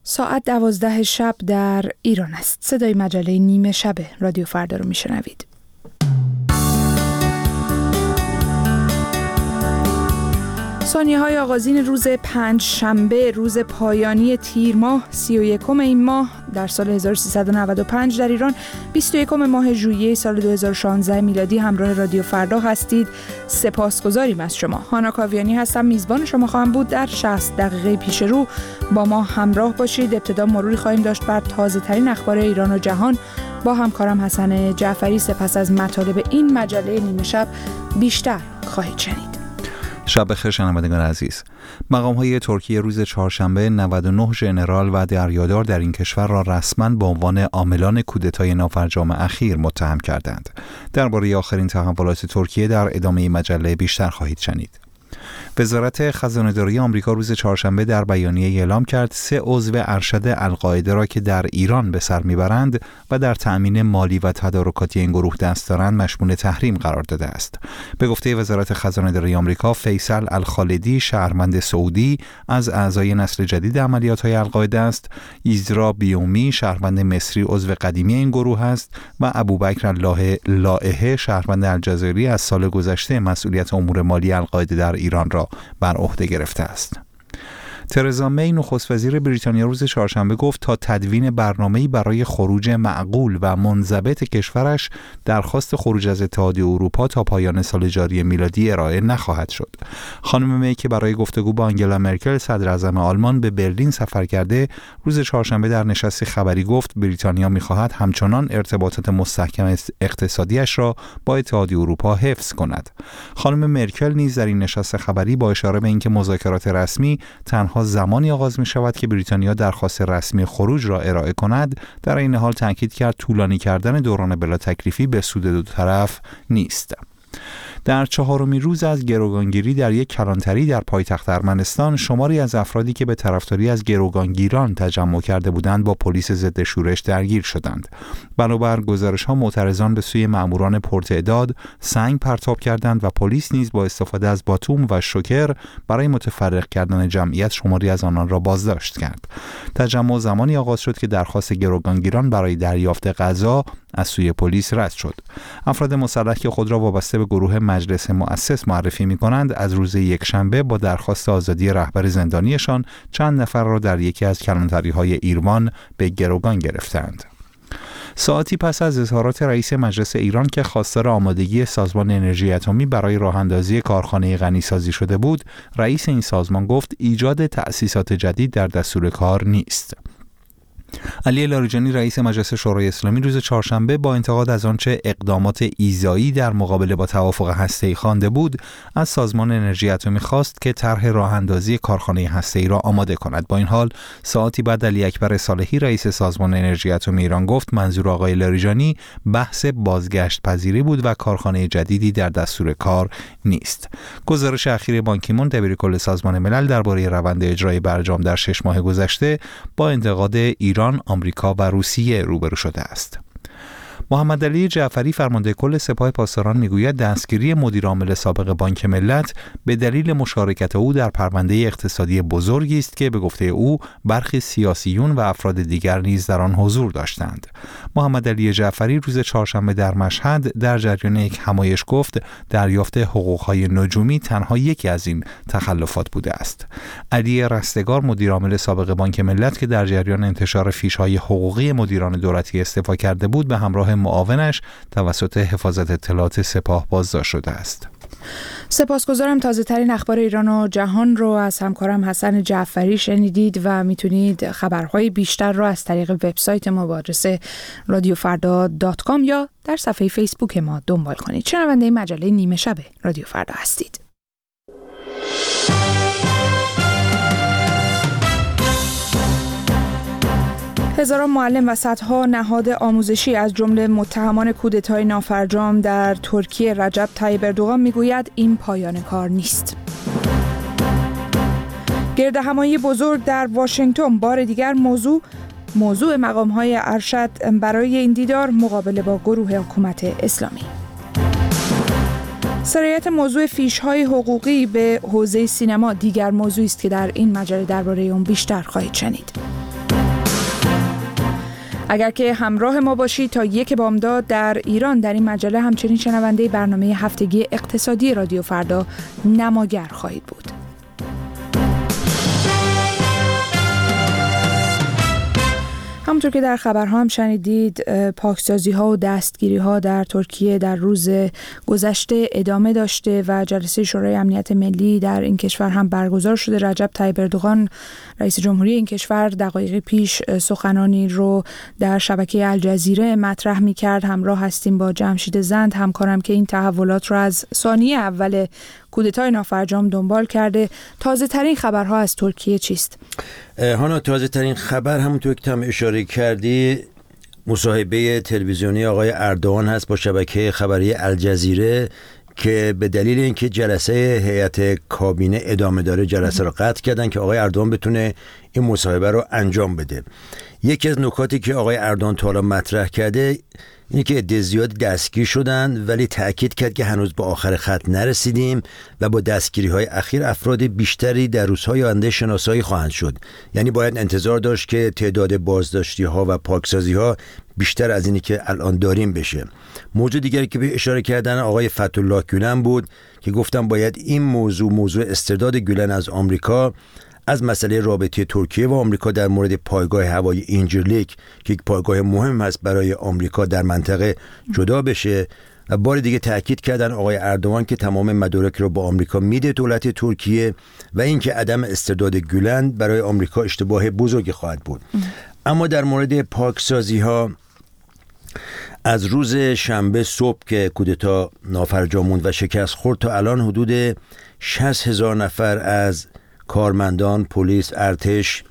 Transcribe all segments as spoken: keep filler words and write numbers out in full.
ساعت دوازده شب در ایران است. صدای مجله نیمه شب رادیو فردا رو میشنوید. ثانیه های آغازین روز پنج شنبه، روز پایانی تیر ماه، سی و یکم این ماه در سال هزار و سیصد و نود و پنج در ایران، بیست و یکم ماه ژوئیه سال دو هزار و شانزده میلادی همراه رادیو فردا هستید. سپاسگزاریم از شما. هانا کاویانی هستم، میزبان شما خواهم بود. در شصت دقیقه پیش رو با ما همراه باشید. ابتدا مروری خواهیم داشت بر تازه ترین اخبار ایران و جهان با همکارم حسن جعفری. سپس از مطالب این مجله نیمه شب بیشتر خواهید شنید. شب بخیر شنوندگان عزیز. مقام‌های ترکیه روز چهارشنبه نود و نه ژنرال و دریادار در این کشور را رسما به عنوان عاملان کودتای نافرجام اخیر متهم کردند. درباره آخرین تحولات ترکیه در ادامه مجله بیشتر خواهید شنید. وزارت خزانه‌داری آمریکا روز چهارشنبه در بیانیه اعلام کرد سه عضو ارشد القاعده را که در ایران به سر میبرند و در تأمین مالی و تدارکاتی این گروه دست دارند مشمول تحریم قرار داده است. به گفته وزارت خزانه‌داری آمریکا، فیصل الخالدی شهروند سعودی از اعضای نسل جدید عملیات‌های القاعده است، ایزرا بیومی شهروند مصری عضو قدیمی این گروه است و ابوبکر لائحه شهروند الجزایری از سال گذشته مسئولیت امور مالی القاعده در ایران را بر عهده گرفته است. ترزا می نخست وزیر بریتانیا روز چهارشنبه گفت تا تدوین برنامه‌ای برای خروج معقول و منضبط کشورش درخواست خروج از اتحادیه اروپا تا پایان سال جاری میلادی ارائه نخواهد شد. خانم می که برای گفتگو با آنگلا مرکل صدر اعظم آلمان به برلین سفر کرده، روز چهارشنبه در نشست خبری گفت بریتانیا می‌خواهد همچنان ارتباطات مستحکم اقتصادیش را با اتحادیه اروپا حفظ کند. خانم مرکل نیز در این نشست خبری با اشاره به اینکه مذاکرات رسمی تنها زمانی آغاز می شود که بریتانیا درخواست رسمی خروج را ارائه کند، در این حال تاکید کرد طولانی کردن دوران بلا تکلیفی به سود دو طرف نیست. در چهارمین روز از گروگانگیری در یک کلانتری در پایتخت ارمنستان، شماری از افرادی که به طرفداری از گروگانگیران تجمع کرده بودند با پلیس ضد شورش درگیر شدند. بنابر گزارش‌ها معترضان به سوی مأموران پرتعداد سنگ پرتاب کردند و پلیس نیز با استفاده از باتوم و شوکر برای متفرق کردن جمعیت شماری از آنان را بازداشت کرد. تجمع زمانی آغاز شد که درخواست گروگانگیران برای دریافت غذا از سوی پلیس رد شد. افراد مسلح که خود را وابسته به گروه مجلس مؤسس معرفی می‌کنند، از روز یکشنبه با درخواست آزادی رهبر زندانیشان چند نفر را در یکی از کلانتری‌های ایروان به گروگان گرفتند. ساعتی پس از اظهارات رئیس مجلس ایران که خواستار آمادگی سازمان انرژی اتمی برای راه‌اندازی کارخانه غنیسازی شده بود، رئیس این سازمان گفت ایجاد تأسیسات جدید در دستور کار نیست. علی لاریجانی رئیس مجلس شورای اسلامی روز چهارشنبه با انتقاد از آنچه اقدامات ایذایی در مقابله با توافق هسته‌ای خوانده بود، از سازمان انرژی اتمی خواست که طرح راه‌اندازی کارخانه هسته‌ای را آماده کند. با این حال ساعتی بعد علی اکبر صالحی رئیس سازمان انرژی اتمی ایران گفت منظور آقای لاریجانی بحث بازگشت پذیری بود و کارخانه جدیدی در دستور کار نیست. گزارش اخیر بان کی مون دبیرکل سازمان ملل درباره روند اجرای برجام در شش ماه گذشته با انتقاد ایران، آمریکا و روسیه روبرو شده است. محمد علی جعفری فرمانده کل سپاه پاسداران میگوید دستگیری مدیر عامل سابق بانک ملت به دلیل مشارکت او در پرونده اقتصادی بزرگی است که به گفته او برخی سیاسیون و افراد دیگر نیز در آن حضور داشتند. محمد علی جعفری روز چهارشنبه در مشهد در جریان یک همایش گفت دریافت حقوق‌های نجومی تنها یکی از این تخلفات بوده است. علی رستگار مدیر عامل سابق بانک ملت که در جریان انتشار فیش‌های حقوقی مدیران دولتی استعفا کرده بود به همراه معاونش توسط حفاظت اطلاعات سپاه بازداشت شده است. سپاسگزارم. تازه ترین اخبار ایران و جهان رو از همکارم حسن جعفری شنیدید و میتونید خبرهای بیشتر رو از طریق وبسایت ما با آدرس رادیو فردا دات کام یا در صفحه فیسبوک ما دنبال کنید. شنونده مجله نیمه شب رادیو فردا هستید. هزاران معلم و صدها نهاد آموزشی از جمله متهمان کودتای نافرجام در ترکیه رجب طیب اردوغان میگوید این پایان کار نیست. گردهمایی بزرگ در واشنگتن بار دیگر موضوع موضوع مقام‌های ارشد برای این دیدار مقابله با گروه حکومت اسلامی. سرایت موضوع فیش‌های حقوقی به حوزه سینما دیگر موضوعی است که در این مجله درباره اون بیشتر خواهید شنید. اگر که همراه ما باشید تا یک بامداد در ایران، در این مجله همچنین شنونده برنامه هفتگی اقتصادی رادیو فردا نماگر خواهید بود. همونطور که در خبرها هم شنیدید، پاکسازی ها و دستگیری ها در ترکیه در روز گذشته ادامه داشته و جلسه شورای امنیت ملی در این کشور هم برگزار شده. رجب طیب اردوغان رئیس جمهوری این کشور دقایقی پیش سخنانی رو در شبکه الجزیره مطرح می کرد. همراه هستیم با جمشید زند، همکارم که این تحولات رو از ثانیه اول کودتای نافرجام دنبال کرده. تازه ترین خبرها از ترکیه چیست؟ هانا، تازه ترین خبر همونطور که هم اشاره کردی مصاحبه تلویزیونی آقای اردوغان هست با شبکه خبری الجزیره که به دلیل اینکه جلسه هیئت کابینه ادامه داره جلسه رو قطع کردن که آقای اردوغان بتونه این مصاحبه رو انجام بده. یکی از نکاتی که آقای اردوغان تا حالا مطرح کرده اینه که عده زیاد دستگیر شدن، ولی تأکید کرد که هنوز به آخر خط نرسیدیم و با دستگیری های اخیر افراد بیشتری در روزهای آینده شناسایی خواهند شد. یعنی باید انتظار داشت که تعداد بازداشتی ها و پاکسازی ها بیشتر از اینی که الان داریم بشه. موضوع دیگری که به اشاره کردن آقای فتح‌الله گولن بود که گفتم باید این موضوع موضوع استرداد گولن از آمریکا از مسئله رابطه ترکیه و آمریکا در مورد پایگاه هوایی اینجرلیک که یک پایگاه مهم هست برای آمریکا در منطقه جدا بشه. و بار دیگه تاکید کردن آقای اردوغان که تمام مدارک رو با آمریکا میده دولت ترکیه و اینکه عدم استرداد گولن برای آمریکا اشتباه بزرگی خواهد بود. ام. اما در مورد پاکسازی ها، از روز شنبه صبح که کودتا نافرجام موند و شکست خورد تا الان حدود شصت هزار نفر از کارمندان پلیس، ارتش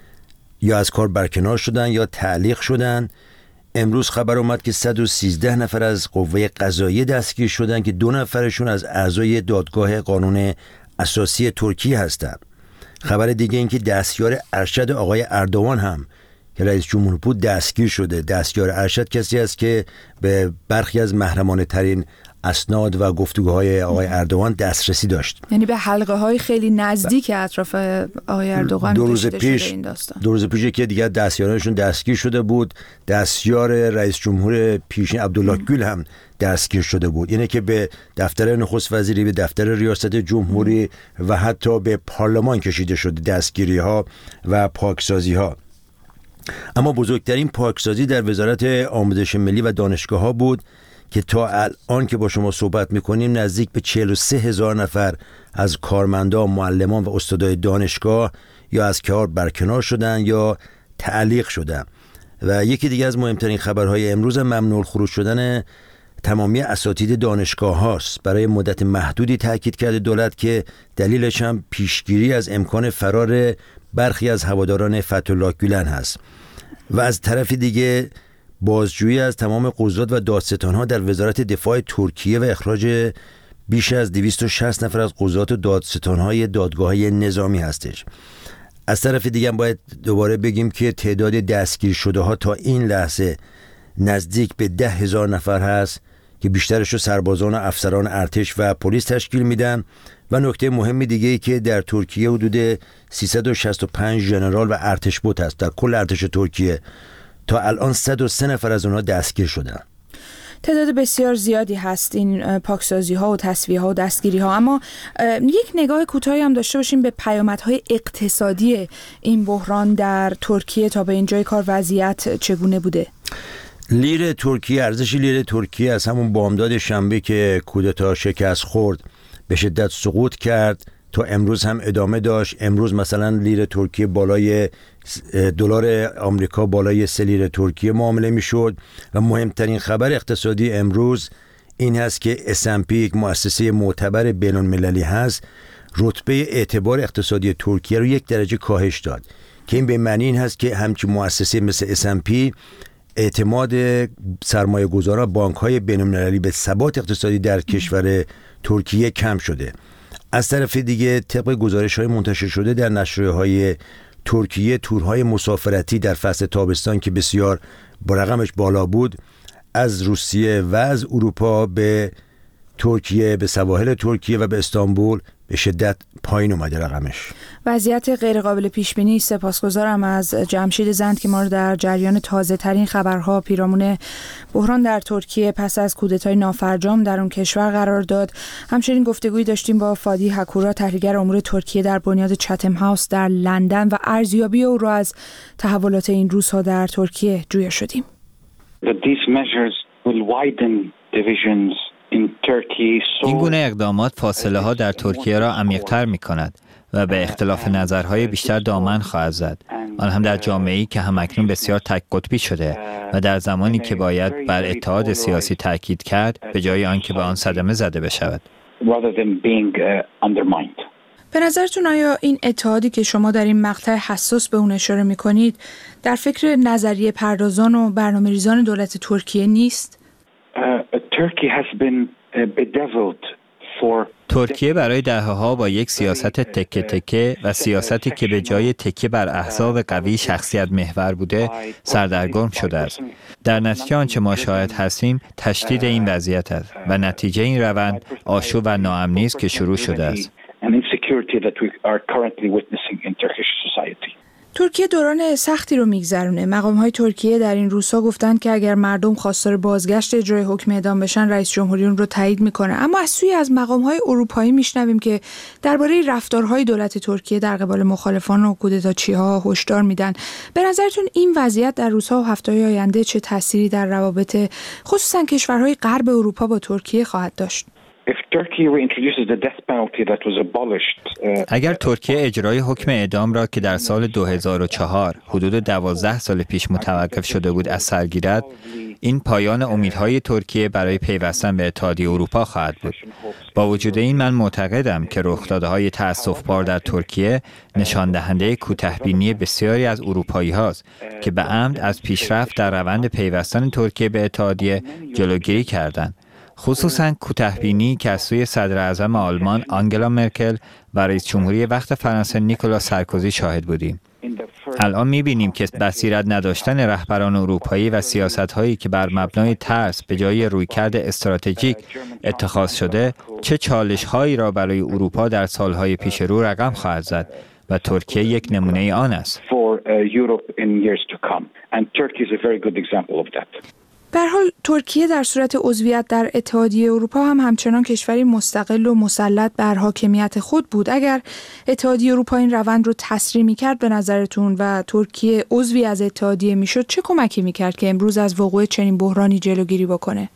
یا از کار برکنار شدن یا تعلیق شدن. امروز خبر اومد که صد و سیزده نفر از قوه قضاییه دستگیر شدن که دو نفرشون از اعضای دادگاه قانون اساسی ترکیه هستند. خبر دیگه این که دستیار ارشد آقای اردوغان هم که رئیس جمهور بود دستگیر شده. دستیار ارشد کسی است که به برخی از محرمانه ترین اسناد و گفتگوهای آقای اردوغان دسترسی داشت. یعنی به حلقه های خیلی نزدیک اطراف آقای اردوغان دو روز پیش این داستان. دو روز پیش که دیگه دستیارانشون دستگیر شده بود. دستیار رئیس جمهور پیشین عبدالله گül هم دستگیر شده بود. یعنی که به دفتر نخست وزیری، به دفتر ریاست جمهوری و حتی به پارلمان کشیده شده دستگیری ها و پاکسازی ها. اما بزرگترین پاکسازی در وزارت آموزش ملی و دانشگاه ها بود که تا الان که با شما صحبت میکنیم نزدیک به چهل و سه هزار نفر از کارمندان، معلمان و استادای دانشگاه یا از کار برکنار شدن یا تعلیق شدن. و یکی دیگه از مهمترین خبرهای امروز ممنوع الخروج شدن تمامی اساتید دانشگاه هاست. برای مدت محدودی تاکید کرده دولت که دلیلش هم پیشگیری از امکان فرار برخی از هواداران فتح‌الله گولن هست. و از طرف دیگه بازجویی از تمام قضات و دادستان‌ها در وزارت دفاع ترکیه و اخراج بیش از دویست و شصت نفر از قضات و دادستان‌های دادگاه‌های نظامی هستش. از طرف دیگه هم باید دوباره بگیم که تعداد دستگیر شده ها تا این لحظه نزدیک به ده هزار نفر هست که بیشترش رو سربازان و افسران ارتش و پلیس تشکیل میدن. و نکته مهمی دیگه ای که در ترکیه حدود سیصد و شصت و پنج ژنرال و ارتشبد هست. در کل ارتش ترکیه تا الان صد و سه نفر از اونها دستگیر شدن. تعداد بسیار زیادی هست این پاکسازی ها و تصفیه ها و دستگیری ها. اما یک نگاه کوتاهی هم داشته باشیم به پیامدهای اقتصادی این بحران در ترکیه. تا به اینجای کار وضعیت چگونه بوده؟ لیر ترکیه، ارزش لیر ترکیه از همون بامداد شنبه که کودتا شکست خورد به شدت سقوط کرد تا امروز هم ادامه داشت. امروز مثلا لیر ترکیه بالای دلار آمریکا بالای سه لیر ترکیه معامله میشد. و مهمترین خبر اقتصادی امروز این هست که اس ام پی یک مؤسسه معتبر بین المللی هست، رتبه اعتبار اقتصادی ترکیه رو یک درجه کاهش داد که این به معنی این هست که همچین مؤسسه مثل اس ام پی اعتماد سرمایه گذاران بانک های بین المللی به ثبات اقتصادی در کشور ترکیه کم شده. از طرف دیگه طبق گزارش های منتشر شده در نشریه های ترکیه، تورهای مسافرتی در فصل تابستان که بسیار با رقمش بالا بود از روسیه و از اروپا به ترکیه، به سواحل ترکیه و به استانبول به شدت پایین اومده رقمش. وضعیت غیرقابل پیش بینی. سپاسگزارم از جمشید زند که ما رو در جریان تازه ترین خبرها پیرامون بحران در ترکیه پس از کودتای نافرجام در اون کشور قرار داد. همچنین گفتگویی داشتیم با فادی هکورا، تحلیلگر امور ترکیه در بنیاد چتم هاوس در لندن و ارزیابی او را از تحولات این روزها در ترکیه جویا شدیم. این گونه اقدامات فاصله ها در ترکیه را عمیق‌تر می کند و به اختلاف نظرهای بیشتر دامن خواهد زد، آن هم در جامعه‌ای که همکنون بسیار تک قطبی شده و در زمانی که باید بر اتحاد سیاسی تاکید کرد به جای آنکه به آن صدمه زده بشود. به نظرتون آیا این اتحادی که شما در این مقطع حساس به اون اشاره می‌کنید در فکر نظریه پردازان و برنامه‌ریزان دولت ترکیه نیست؟ ترکیه برای دهه‌ها با یک سیاست تکه تکه و سیاستی که به جای تکیه بر احزاب قوی شخصیت محور بوده سردرگم شده است. در نتیجه آنچه ما شاهد هستیم تشدید این وضعیت است و نتیجه این روند آشوب و ناامنی است که شروع شده است. ترکیه دوران سختی رو میگذرونه. مقام‌های ترکیه در این روزها گفتن که اگر مردم خواستار بازگشت اجرای حکم اعدام بشن رئیس جمهوری اون رو تایید میکنه. اما از سوی از مقام‌های اروپایی میشنویم که درباره رفتارهای دولت ترکیه در قبال مخالفان و کودتاچی‌ها هشدار میدن. به نظرتون این وضعیت در روزها و هفته‌های آینده چه تأثیری در روابط خصوصا کشورهای غرب اروپا با ترکیه خواهد داشت؟ اگر ترکیه اجرای حکم اعدام را که در سال دو هزار و چهار حدود دوازده سال پیش متوقف شده بود از سر گیرد، این پایان امیدهای ترکیه برای پیوستن به اتحادیه اروپا خواهد بود. با وجود این من معتقدم که رخدادهای تأسف‌بار در ترکیه نشان دهنده کوتاه‌بینی بسیاری از اروپایی هاست که به عمد از پیشرفت در روند پیوستن ترکیه به اتحادیه جلوگیری کردند. خصوصاً کوتاه‌بینی که از سوی صدر اعظم آلمان آنگلا مرکل و رئیس جمهوری وقت فرانسه نیکولا سارکوزی شاهد بودیم. الان می‌بینیم که بصیرت نداشتن رهبران اروپایی و سیاست‌هایی که بر مبنای ترس به جای رویکرد استراتژیک اتخاذ شده چه چالش‌هایی را برای اروپا در سال‌های پیش رو رقم خواهد زد و ترکیه یک نمونه آن است. به هر حال ترکیه در صورت عضویت در اتحادیه اروپا هم همچنان کشوری مستقل و مسلط بر حاکمیت خود بود. اگر اتحادیه اروپا این روند رو تسریع می‌کرد به نظرتون و ترکیه عضوی از اتحادیه میشد چه کمکی می‌کرد که امروز از وقوع چنین بحرانی جلوگیری بکنه؟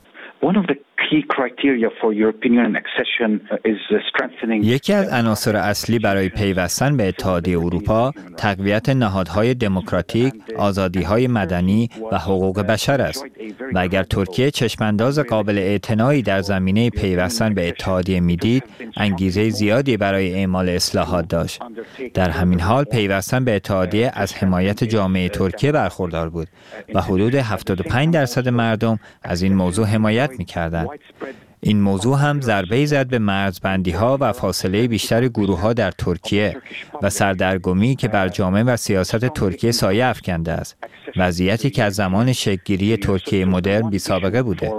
یکی از عناصر اصلی برای پیوستن به اتحادیه اروپا تقویت نهادهای دموکراتیک، آزادی‌های مدنی و حقوق بشر است و اگر ترکیه چشمانداز قابل اعتنایی در زمینه پیوستن به اتحادیه میدید، انگیزه زیادی برای اعمال اصلاحات داشت. در همین حال پیوستن به اتحادیه از حمایت جامعه ترکیه برخوردار بود و حدود هفتاد و پنج درصد مردم از این موضوع حمایت می‌کردند. این موضوع هم ضربه‌ای زد به مرزبندی‌ها و فاصله بیشتر گروه‌ها در ترکیه و سردرگمی که بر جامعه و سیاست ترکیه سایه افکنده است. وضعیتی که از زمان شکل‌گیری ترکیه مدرن بی‌سابقه بوده.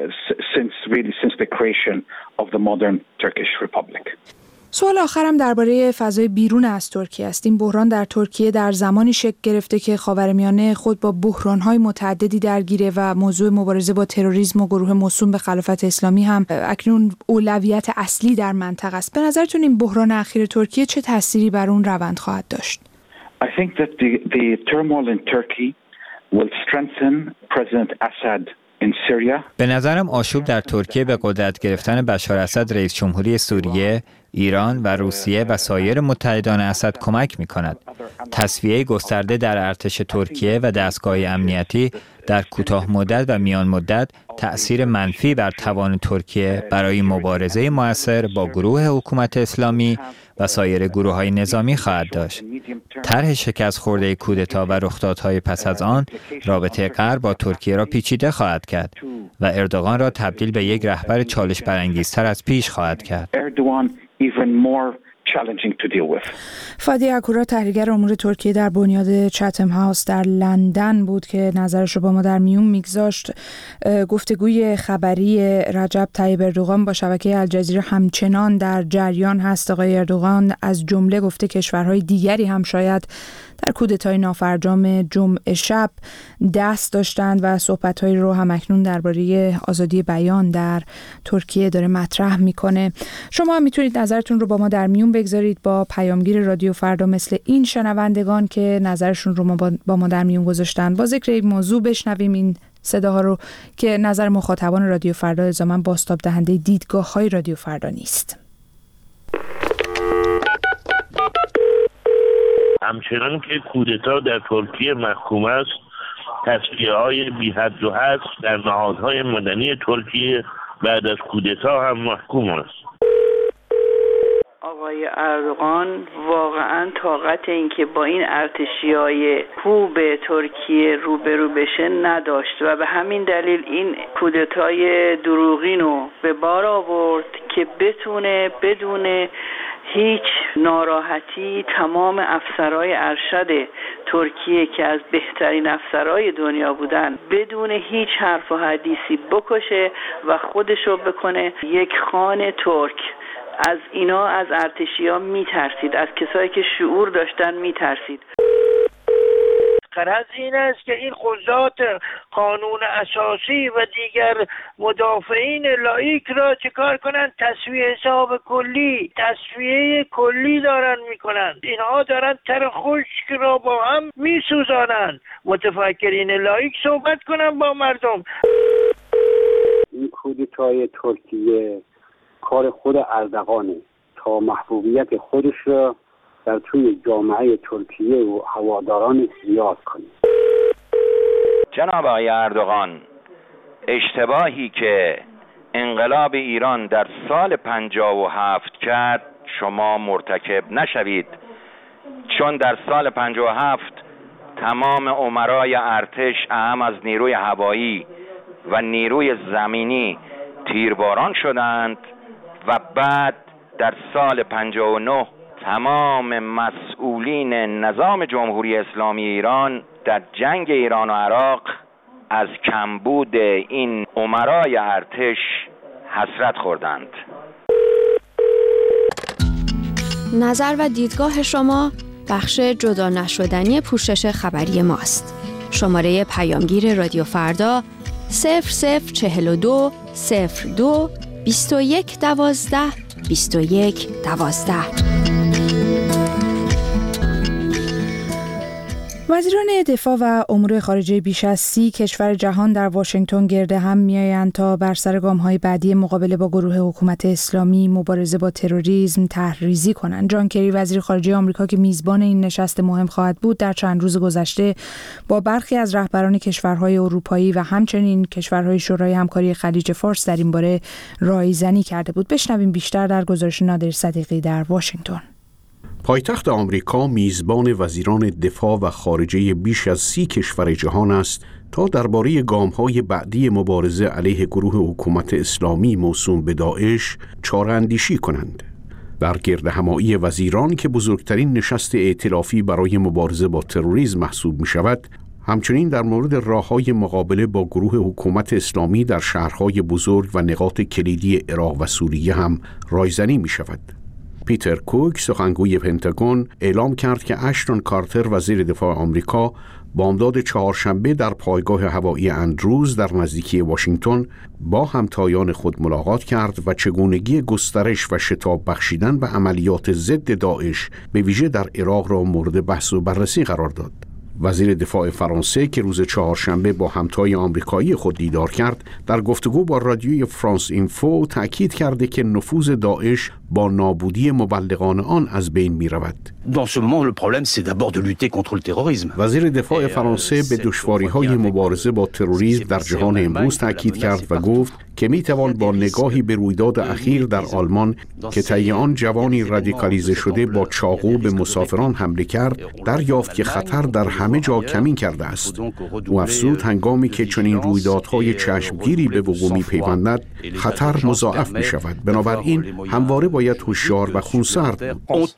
سوال آخرم درباره فضای بیرون از ترکیه است. این بحران در ترکیه در زمانی شکل گرفته که خاورمیانه خود با بحران‌های متعددی درگیره و موضوع مبارزه با تروریسم و گروه موسوم به خلافت اسلامی هم اکنون اولویت اصلی در منطقه است. به نظرتون این بحران اخیر ترکیه چه تأثیری بر اون روند خواهد داشت؟ I think that the the turmoil in Turkey will strengthen President Assad in Syria. به نظرم آشوب در ترکیه به قدرت گرفتن بشار اسد رئیس جمهوری سوریه، ایران و روسیه و سایر متحدان اسد کمک می‌کند. تصفیه گسترده در ارتش ترکیه و دستگاه امنیتی در کوتاه مدت و میان مدت تأثیر منفی بر توان ترکیه برای مبارزه مؤثر با گروه حکومت اسلامی و سایر گروه‌های نظامی خواهد داشت. طرح شکست خورده کودتا و رخدادهای پس از آن رابطه غرب با ترکیه را پیچیده خواهد کرد و اردوغان را تبدیل به یک رهبر چالش برانگیزتر از پیش خواهد کرد. فادی اکورا تحلیلگر امور ترکیه در بنیاد چتم هاوس در لندن بود که نظرش رو با ما در میون میگذاشت. گفتگوی خبری رجب طیب اردوغان با شبکه الجزیره همچنان در جریان هست. آقای اردوغان از جمله گفته کشورهای دیگری هم شاید در کودتای نافرجام جمعه شب دست داشتند و صحبت‌هایی رو هم اکنون درباره آزادی بیان در ترکیه داره مطرح میکنه. شما هم میتونید نظرتون رو با ما در میون بگذارید با پیامگیر رادیو فردا مثل این شنوندگان که نظرشون رو با ما در میون گذاشتن. با ذکر این موضوع بشنویم این صداها رو که نظر مخاطبان رادیو فردا الزاماً بازتاب دهنده دیدگاه‌های رادیو فردا نیست. همچنان که کودتا در ترکیه محکوم است، تصفیه‌های بی حد و حصر در نهادهای مدنی ترکیه بعد از کودتا هم محکوم است. آقای اردوغان واقعا طاقت این که با این ارتشی‌های خوب ترکیه روبرو بشه نداشت و به همین دلیل این کودتای دروغین رو به بار آورد که بتونه بدون هیچ ناراحتی تمام افسرهای ارشد ترکیه که از بهترین افسرهای دنیا بودن بدون هیچ حرف و حدیثی بکشه و خودشو بکنه یک خان ترک. از اینا، از ارتشی‌ها میترسید، از کسایی که شعور داشتن میترسید. غرض این است که این قضات قانون اساسی و دیگر مدافعین لایک را چکار کنند؟ تصفیه حساب کلی، تصفیه کلی دارن میکنند. اینها دارن تر خشک را با هم میسوزانند. متفکرین لایک صحبت کنن با مردم. این کودتای ترکیه کار خود اردوغانه تا محبوبیت خودش را در توی جامعه ترکیه و هواداران زیاد کنه. جناب آقای اردوغان، اشتباهی که انقلاب ایران در سال پنجاه و هفت کرد شما مرتکب نشوید، چون در سال پنجاه و هفت تمام امرای ارتش اهم از نیروی هوایی و نیروی زمینی تیرباران شدند و بعد در سال پنجاه و نه تمام مسئولین نظام جمهوری اسلامی ایران در جنگ ایران و عراق از کمبود این امرای ارتش حسرت خوردند. نظر و دیدگاه شما بخش جدا نشدنی پوشش خبری ماست. شماره پیامگیر رادیو فردا صفر صفر چهل و دو صفر دو بیست و یک دوازده بیست و یک دوازده. وزیران دفاع و امور خارجه بیش از سی کشور جهان در واشنگتن گرد هم میآیند تا بر سر گام‌های بعدی مقابله با گروه حکومت اسلامی، مبارزه با تروریسم طرح‌ریزی کنند. جان کری وزیر خارجه آمریکا که میزبان این نشست مهم خواهد بود، در چند روز گذشته با برخی از رهبران کشورهای اروپایی و همچنین کشورهای شورای همکاری خلیج فارس در این باره رایزنی کرده بود. بشنویم بیشتر در گزارش نادر صدیقی در واشنگتن. پایتخت آمریکا میزبان وزیران دفاع و خارجه بیش از سی کشور جهان است تا درباره گام‌های بعدی مبارزه علیه گروه حکومت اسلامی موسوم به داعش چاره‌اندیشی کنند. در گردهمایی وزیران که بزرگترین نشست ائتلافی برای مبارزه با تروریسم محسوب می‌شود، همچنین در مورد راه‌های مقابله با گروه حکومت اسلامی در شهرهای بزرگ و نقاط کلیدی عراق و سوریه هم رایزنی می‌شود. پیتر کوک سخنگوی پنتاگون اعلام کرد که اشتون کارتر وزیر دفاع آمریکا بامداد چهارشنبه در پایگاه هوایی اندروز در نزدیکی واشنگتن با همتایان خود ملاقات کرد و چگونگی گسترش و شتاب بخشیدن به عملیات ضد داعش به ویژه در عراق را مورد بحث و بررسی قرار داد. وزیر دفاع فرانسه که روز چهارشنبه با همتای آمریکایی خود دیدار کرد، در گفتگو با رادیوی فرانس اینفو تأکید کرده که نفوذ داعش با نابودی مبلغان آن از بین می رود. dans ce moment le problème c'est d'abord de lutter contre le terrorisme. وزیر دفاع فرانسه به دشواری‌های مبارزه با تروریسم در جهان امروز تاکید کرد و گفت که میتوان با نگاهی به رویداد اخیر در آلمان که طی آن جوانی رادیکالیزه شده با چاقو به مسافران حمله کرد دریافت که خطر در همه جا کمین کرده است. او افزود هنگامی که چنین رویدادهای چشمگیری به وقوع می‌پیوندد خطر مضاعف می‌شود. بنابراین همواره باید هوشیار و خونسرد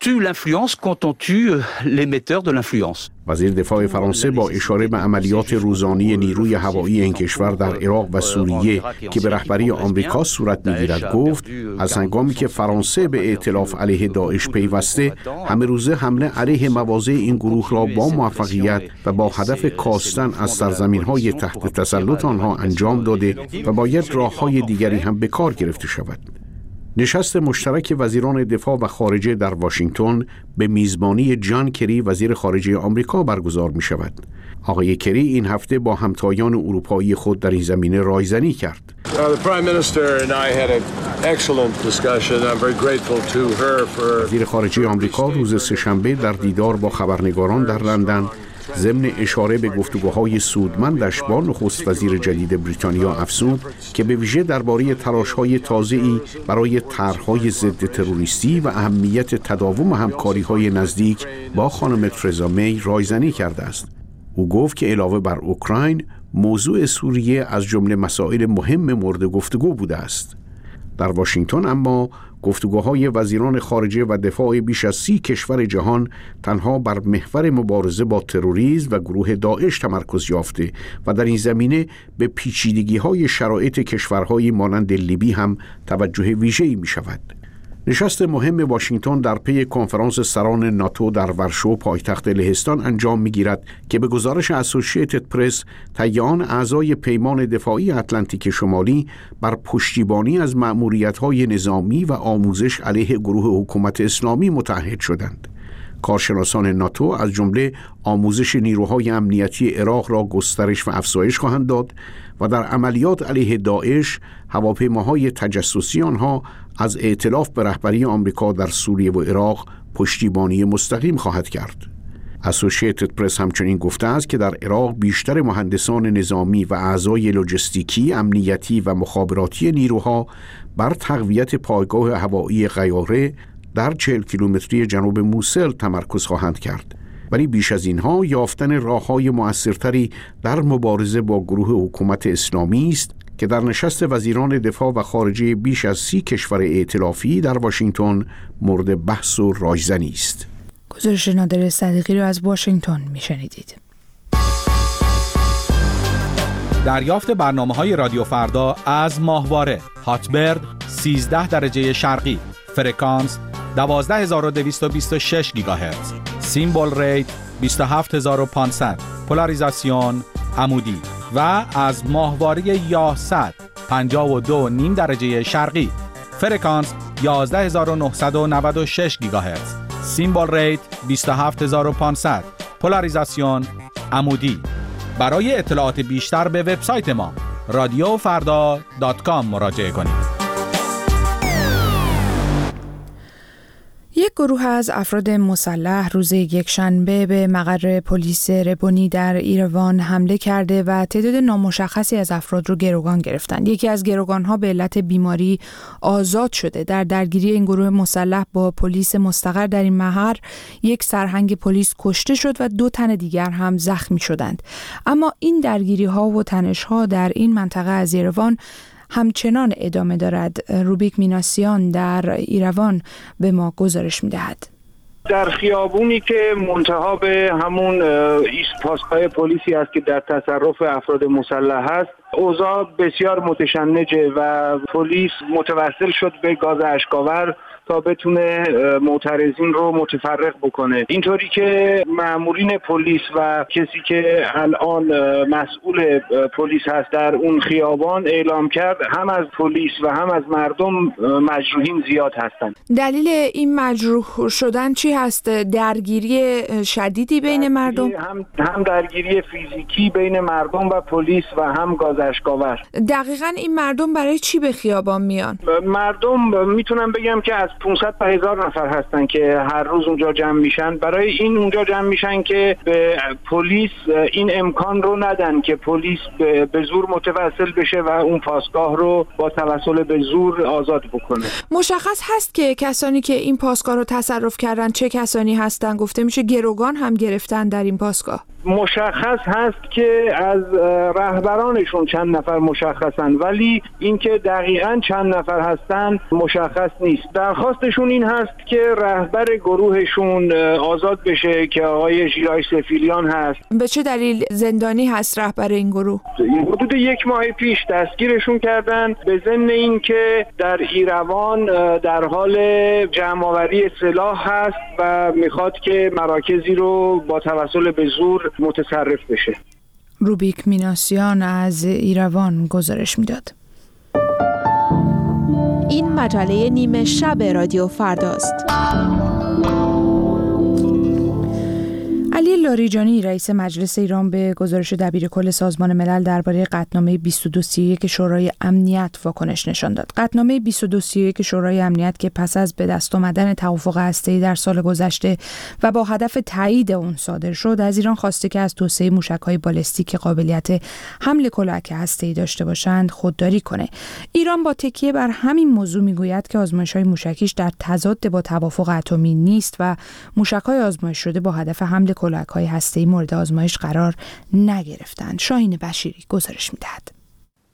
بود. وزیر دفاع فرانسه با اشاره به عملیات روزانه نیروی هوایی این کشور در عراق و سوریه که به رهبری آمریکا صورت می‌گیرد گفت از هنگامی که فرانسه به ائتلاف علیه داعش پیوسته همه روزه حمله علیه مواضع این گروه را با موفقیت و با هدف کاستن از سرزمین‌های تحت تسلط آنها انجام داده و باید راه‌های دیگری هم به کار گرفته شود. نشست مشترک وزیران دفاع و خارجه در واشنگتن به میزبانی جان کری وزیر خارجه آمریکا برگزار می شود. آقای کری این هفته با همتایان اروپایی خود در این زمینه رایزنی کرد. وزیر خارجه آمریکا روز سه‌شنبه در دیدار با خبرنگاران در لندن ضمن اشاره به گفتگوهای سودمندش با نخست وزیر جدید بریتانیا افزود که به ویژه درباره تلاش‌های تازه‌ای برای طرح‌های ضد تروریستی و اهمیت تداوم همکاری‌های نزدیک با خانم ترزا می رایزنی کرده است. او گفت که علاوه بر اوکراین، موضوع سوریه از جمله مسائل مهم مورد گفتگو بوده است. در واشنگتن اما گفتگوهای وزیران خارجه و دفاع بیش از سی کشور جهان تنها بر محور مبارزه با تروریسم و گروه داعش تمرکز یافته و در این زمینه به پیچیدگی‌های شرایط کشورهای مانند لیبی هم توجه ویژه‌ای می‌شود. نشست مهم واشنگتن در پی کنفرانس سران ناتو در ورشو پایتخت لهستان انجام می‌گیرد که به گزارش اسوسییتد پرس طی آن اعضای پیمان دفاعی اتلانتیک شمالی بر پشتیبانی از مأموریت‌های نظامی و آموزش علیه گروه حکومت اسلامی متعهد شدند. کارشناسان ناتو از جمله آموزش نیروهای امنیتی عراق را گسترش و افزایش خواهند داد و در عملیات علیه داعش هواپیماهای تجسسی آنها از ائتلاف به رهبری آمریکا در سوریه و عراق پشتیبانی مستقیم خواهد کرد. اسوسییتد پرس همچنین گفته است که در عراق بیشتر مهندسان نظامی و اعضای لوجستیکی، امنیتی و مخابراتی نیروها بر تقویت پایگاه هوایی غیاره در چهل کیلومتری جنوب موصل تمرکز خواهند کرد. ولی بیش از اینها یافتن راه‌های مؤثرتری در مبارزه با گروه حکومت اسلامی است که در نشست وزیران دفاع و خارجه بیش از سی کشور ائتلافی در واشنگتن مورد بحث و رایزنی است. گزارش نادر صدیقی را از واشنگتن میشنیدید. دریافت برنامه‌های رادیو فردا از ماهواره هاتبرد سیزده درجه شرقی، فرکانس دوازده هزار و دویست و بیست و شش گیگاهرتز، سیمبل ریت بیست و هفت هزار و پانصد، پولاریزاسیون عمودی و از ماهواره یاهصد پنجاه و دو و نیم درجه شرقی، فرکانس یازده هزار و نهصد و نود و شش گیگاهرتز، سیمبل ریت بیست و هفت هزار و پانصد، پولاریزاسیون عمودی. برای اطلاعات بیشتر به وبسایت ما رادیو فردا دات کام مراجعه کنید. یک گروه از افراد مسلح روز یکشنبه به مقر پلیس ربونی در ایروان حمله کرده و تعداد نامشخصی از افراد رو گروگان گرفتند. یکی از گروگان‌ها به علت بیماری آزاد شده. در درگیری این گروه مسلح با پلیس مستقر در این محور یک سرهنگ پلیس کشته شد و دو تن دیگر هم زخمی شدند. اما این درگیری‌ها و تنش‌ها در این منطقه از ایروان همچنان ادامه دارد. روبیک میناسیان در ایروان به ما گزارش می‌دهد. در خیابونی که منتها به همون ایستگاه پلیسی است که در تصرف افراد مسلح است، اوضاع بسیار متشنجه و پلیس متوسل شد به گاز اشک‌آور تا بتونه معترضین رو متفرق بکنه. اینطوری که مامورین پلیس و کسی که الان مسئول پلیس هست در اون خیابان اعلام کرد هم از پلیس و هم از مردم مجروحین زیاد هستند. دلیل این مجروح شدن چی هست؟ درگیری شدیدی بین مردم؟ هم هم درگیری فیزیکی بین مردم و پلیس و هم گاز اشکاور. دقیقاً این مردم برای چی به خیابان میان؟ مردم میتونم بگم که از پانصد تا هزار نفر هستن که هر روز اونجا جمع میشن. برای این اونجا جمع میشن که به پلیس این امکان رو ندن که پلیس به زور متوسل بشه و اون پاسگاه رو با توسل به زور آزاد بکنه. مشخص هست که کسانی که این پاسگاه رو تصرف کردن چه کسانی هستن؟ گفته میشه گروگان هم گرفتن در این پاسگاه. مشخص هست که از رهبرانشون چند نفر مشخصن، ولی اینکه دقیقاً چند نفر هستن مشخص نیست. درخواستشون این هست که رهبر گروهشون آزاد بشه که آقای ژیرای سفیلیان هست. به چه دلیل زندانی هست رهبر این گروه؟ حدود یک ماه پیش دستگیرشون کردن به ضمن اینکه در ایروان در حال جمع‌آوری سلاح هست و میخواد که مراکزی رو با توسل به زور متصرف بشه. روبیک میناسیان از ایروان گزارش میداد. این مجله نیمه شب رادیو فرداست. علی لاریجانی رئیس مجلس ایران به گزارش دبیرکل سازمان ملل درباره قطعنامه بیست و دو سی و یک شورای امنیت واکنش نشان داد. قطعنامه بیست و دو سی و یک شورای امنیت که پس از به دست آمدن توافق هسته‌ای در سال گذشته و با هدف تایید اون صادر شد، از ایران خواسته که از توسعه موشک‌های بالستیک که قابلیت حمل کلاهک هسته‌ای داشته باشند خودداری کنه. ایران با تکیه بر همین موضوع میگوید که آزمایش‌های موشکیش در تضاد با توافق اتمی نیست و موشک‌های آزمایش شده با هدف حمل کلاهک‌های هسته‌ای مورد آزمایش قرار نگرفتند. شاهین بشیری گزارش می‌دهد.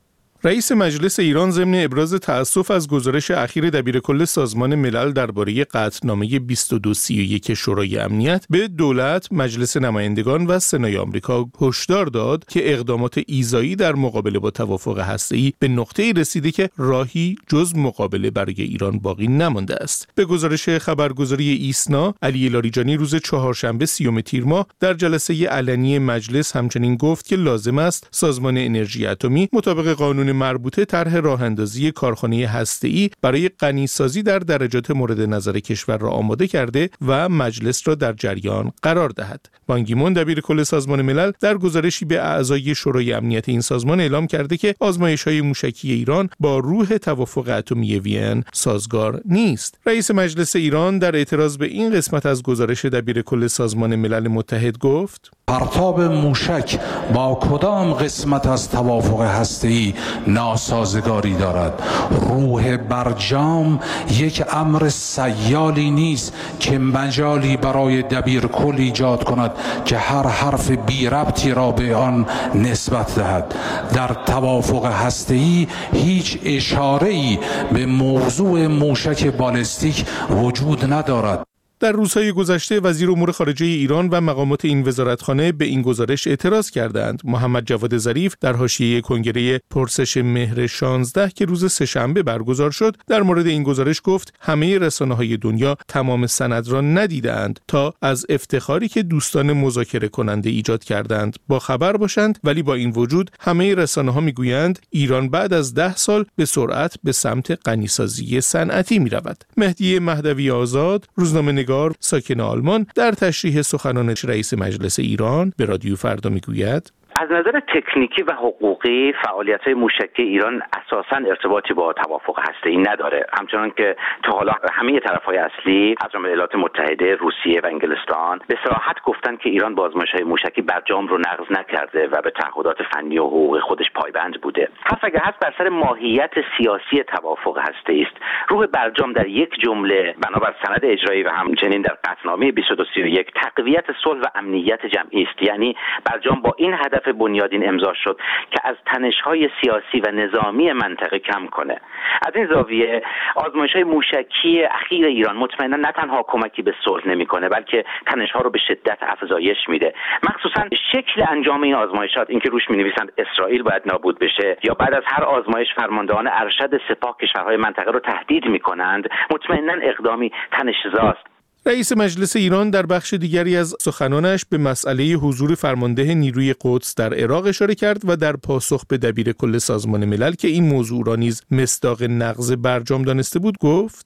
رئیس مجلس ایران ضمن ابراز تأسف از گزارش اخیر دبیرکل سازمان ملل درباره قطعنامه بیست و دو سی و یک شورای امنیت به دولت، مجلس نمایندگان و سنای آمریکا هشدار داد که اقدامات ایذایی در مقابله با توافق هسته‌ای به نقطه‌ای رسیده که راهی جز مقابله برای ایران باقی نمانده است. به گزارش خبرگزاری ایسنا، علی لاریجانی روز چهارشنبه سیوم تیر ماه در جلسه علنی مجلس همچنین گفت که لازم است سازمان انرژی اتمی مطابق قانون مربوطه طرح راه‌اندازی کارخانه هسته‌ای برای غنیسازی در درجات مورد نظر کشور را آماده کرده و مجلس را در جریان قرار دهد. بان کی مون دبیرکل سازمان ملل در گزارشی به اعضای شورای امنیت این سازمان اعلام کرده که آزمایش‌های موشکی ایران با روح توافق اتمی وین سازگار نیست. رئیس مجلس ایران در اعتراض به این قسمت از گزارش دبیرکل سازمان ملل متحد گفت: پرتاب موشک با کدام قسمت از توافق هسته‌ای ناسازگاری دارد؟ روح برجام یک امر سیالی نیست که مجالی برای دبیرکل ایجاد کند که هر حرف بی ربطی را به آن نسبت دهد. در توافق هسته‌ای هیچ اشاره‌ای به موضوع موشک بالستیک وجود ندارد. در روزهای گذشته وزیر امور خارجه ایران و مقامات این وزارتخانه به این گزارش اعتراض کردند. محمد جواد ظریف در حاشیه کنگره پرسش مهر شانزده که روز سه‌شنبه برگزار شد در مورد این گزارش گفت همه رسانه‌های دنیا تمام سند را ندیدند تا از افتخاری که دوستان مذاکره کننده ایجاد کردند با خبر باشند، ولی با این وجود همه رسانه‌ها میگویند ایران بعد از ده سال به سرعت به سمت غنیسازی صنعتی می‌رود. مهدی مهدوی آزاد، روزنامه ساکن آلمان، در تشریح سخنان رئیس مجلس ایران به رادیو فردا میگوید: از نظر تکنیکی و حقوقی فعالیت‌های موشکی ایران اساساً ارتباطی با توافق هسته‌ای نداره، همچنان که تا حالا همه طرف‌های اصلی از جمله ایالات متحده، روسیه و انگلستان به صراحت گفتن که ایران با آزمایش‌های موشکی برجام رو نقض نکرده و به تعهدات فنی و حقوقی خودش پایبند بوده. حرف اگر هست بر سر ماهیت سیاسی توافق هسته‌ای است. روح برجام در یک جمله بنابر سند اجرایی و همچنین در قطعنامه بیست و دو سی و یک تقویت صلح و امنیت جمعی است، یعنی برجام با این هدف بنیادین امضا شد که از تنش‌های سیاسی و نظامی منطقه کم کنه. از این زاویه آزمایش‌های موشکی اخیر ایران مطمئنا نه تنها کمکی به صلح نمی‌کنه بلکه تنش‌ها رو به شدت افزایش میده. مخصوصاً شکل انجام این آزمایشات، اینکه روش می‌نویسند اسرائیل باید نابود بشه یا بعد از هر آزمایش فرماندهان ارشد سپاه کشورهای منطقه رو تهدید می‌کنند، مطمئنا اقدامی تنش‌زاست. رئیس مجلس ایران در بخش دیگری از سخنانش به مسئله حضور فرمانده نیروی قدس در عراق اشاره کرد و در پاسخ به دبیرکل سازمان ملل که این موضوع را نیز مصداق نقض برجام دانسته بود گفت: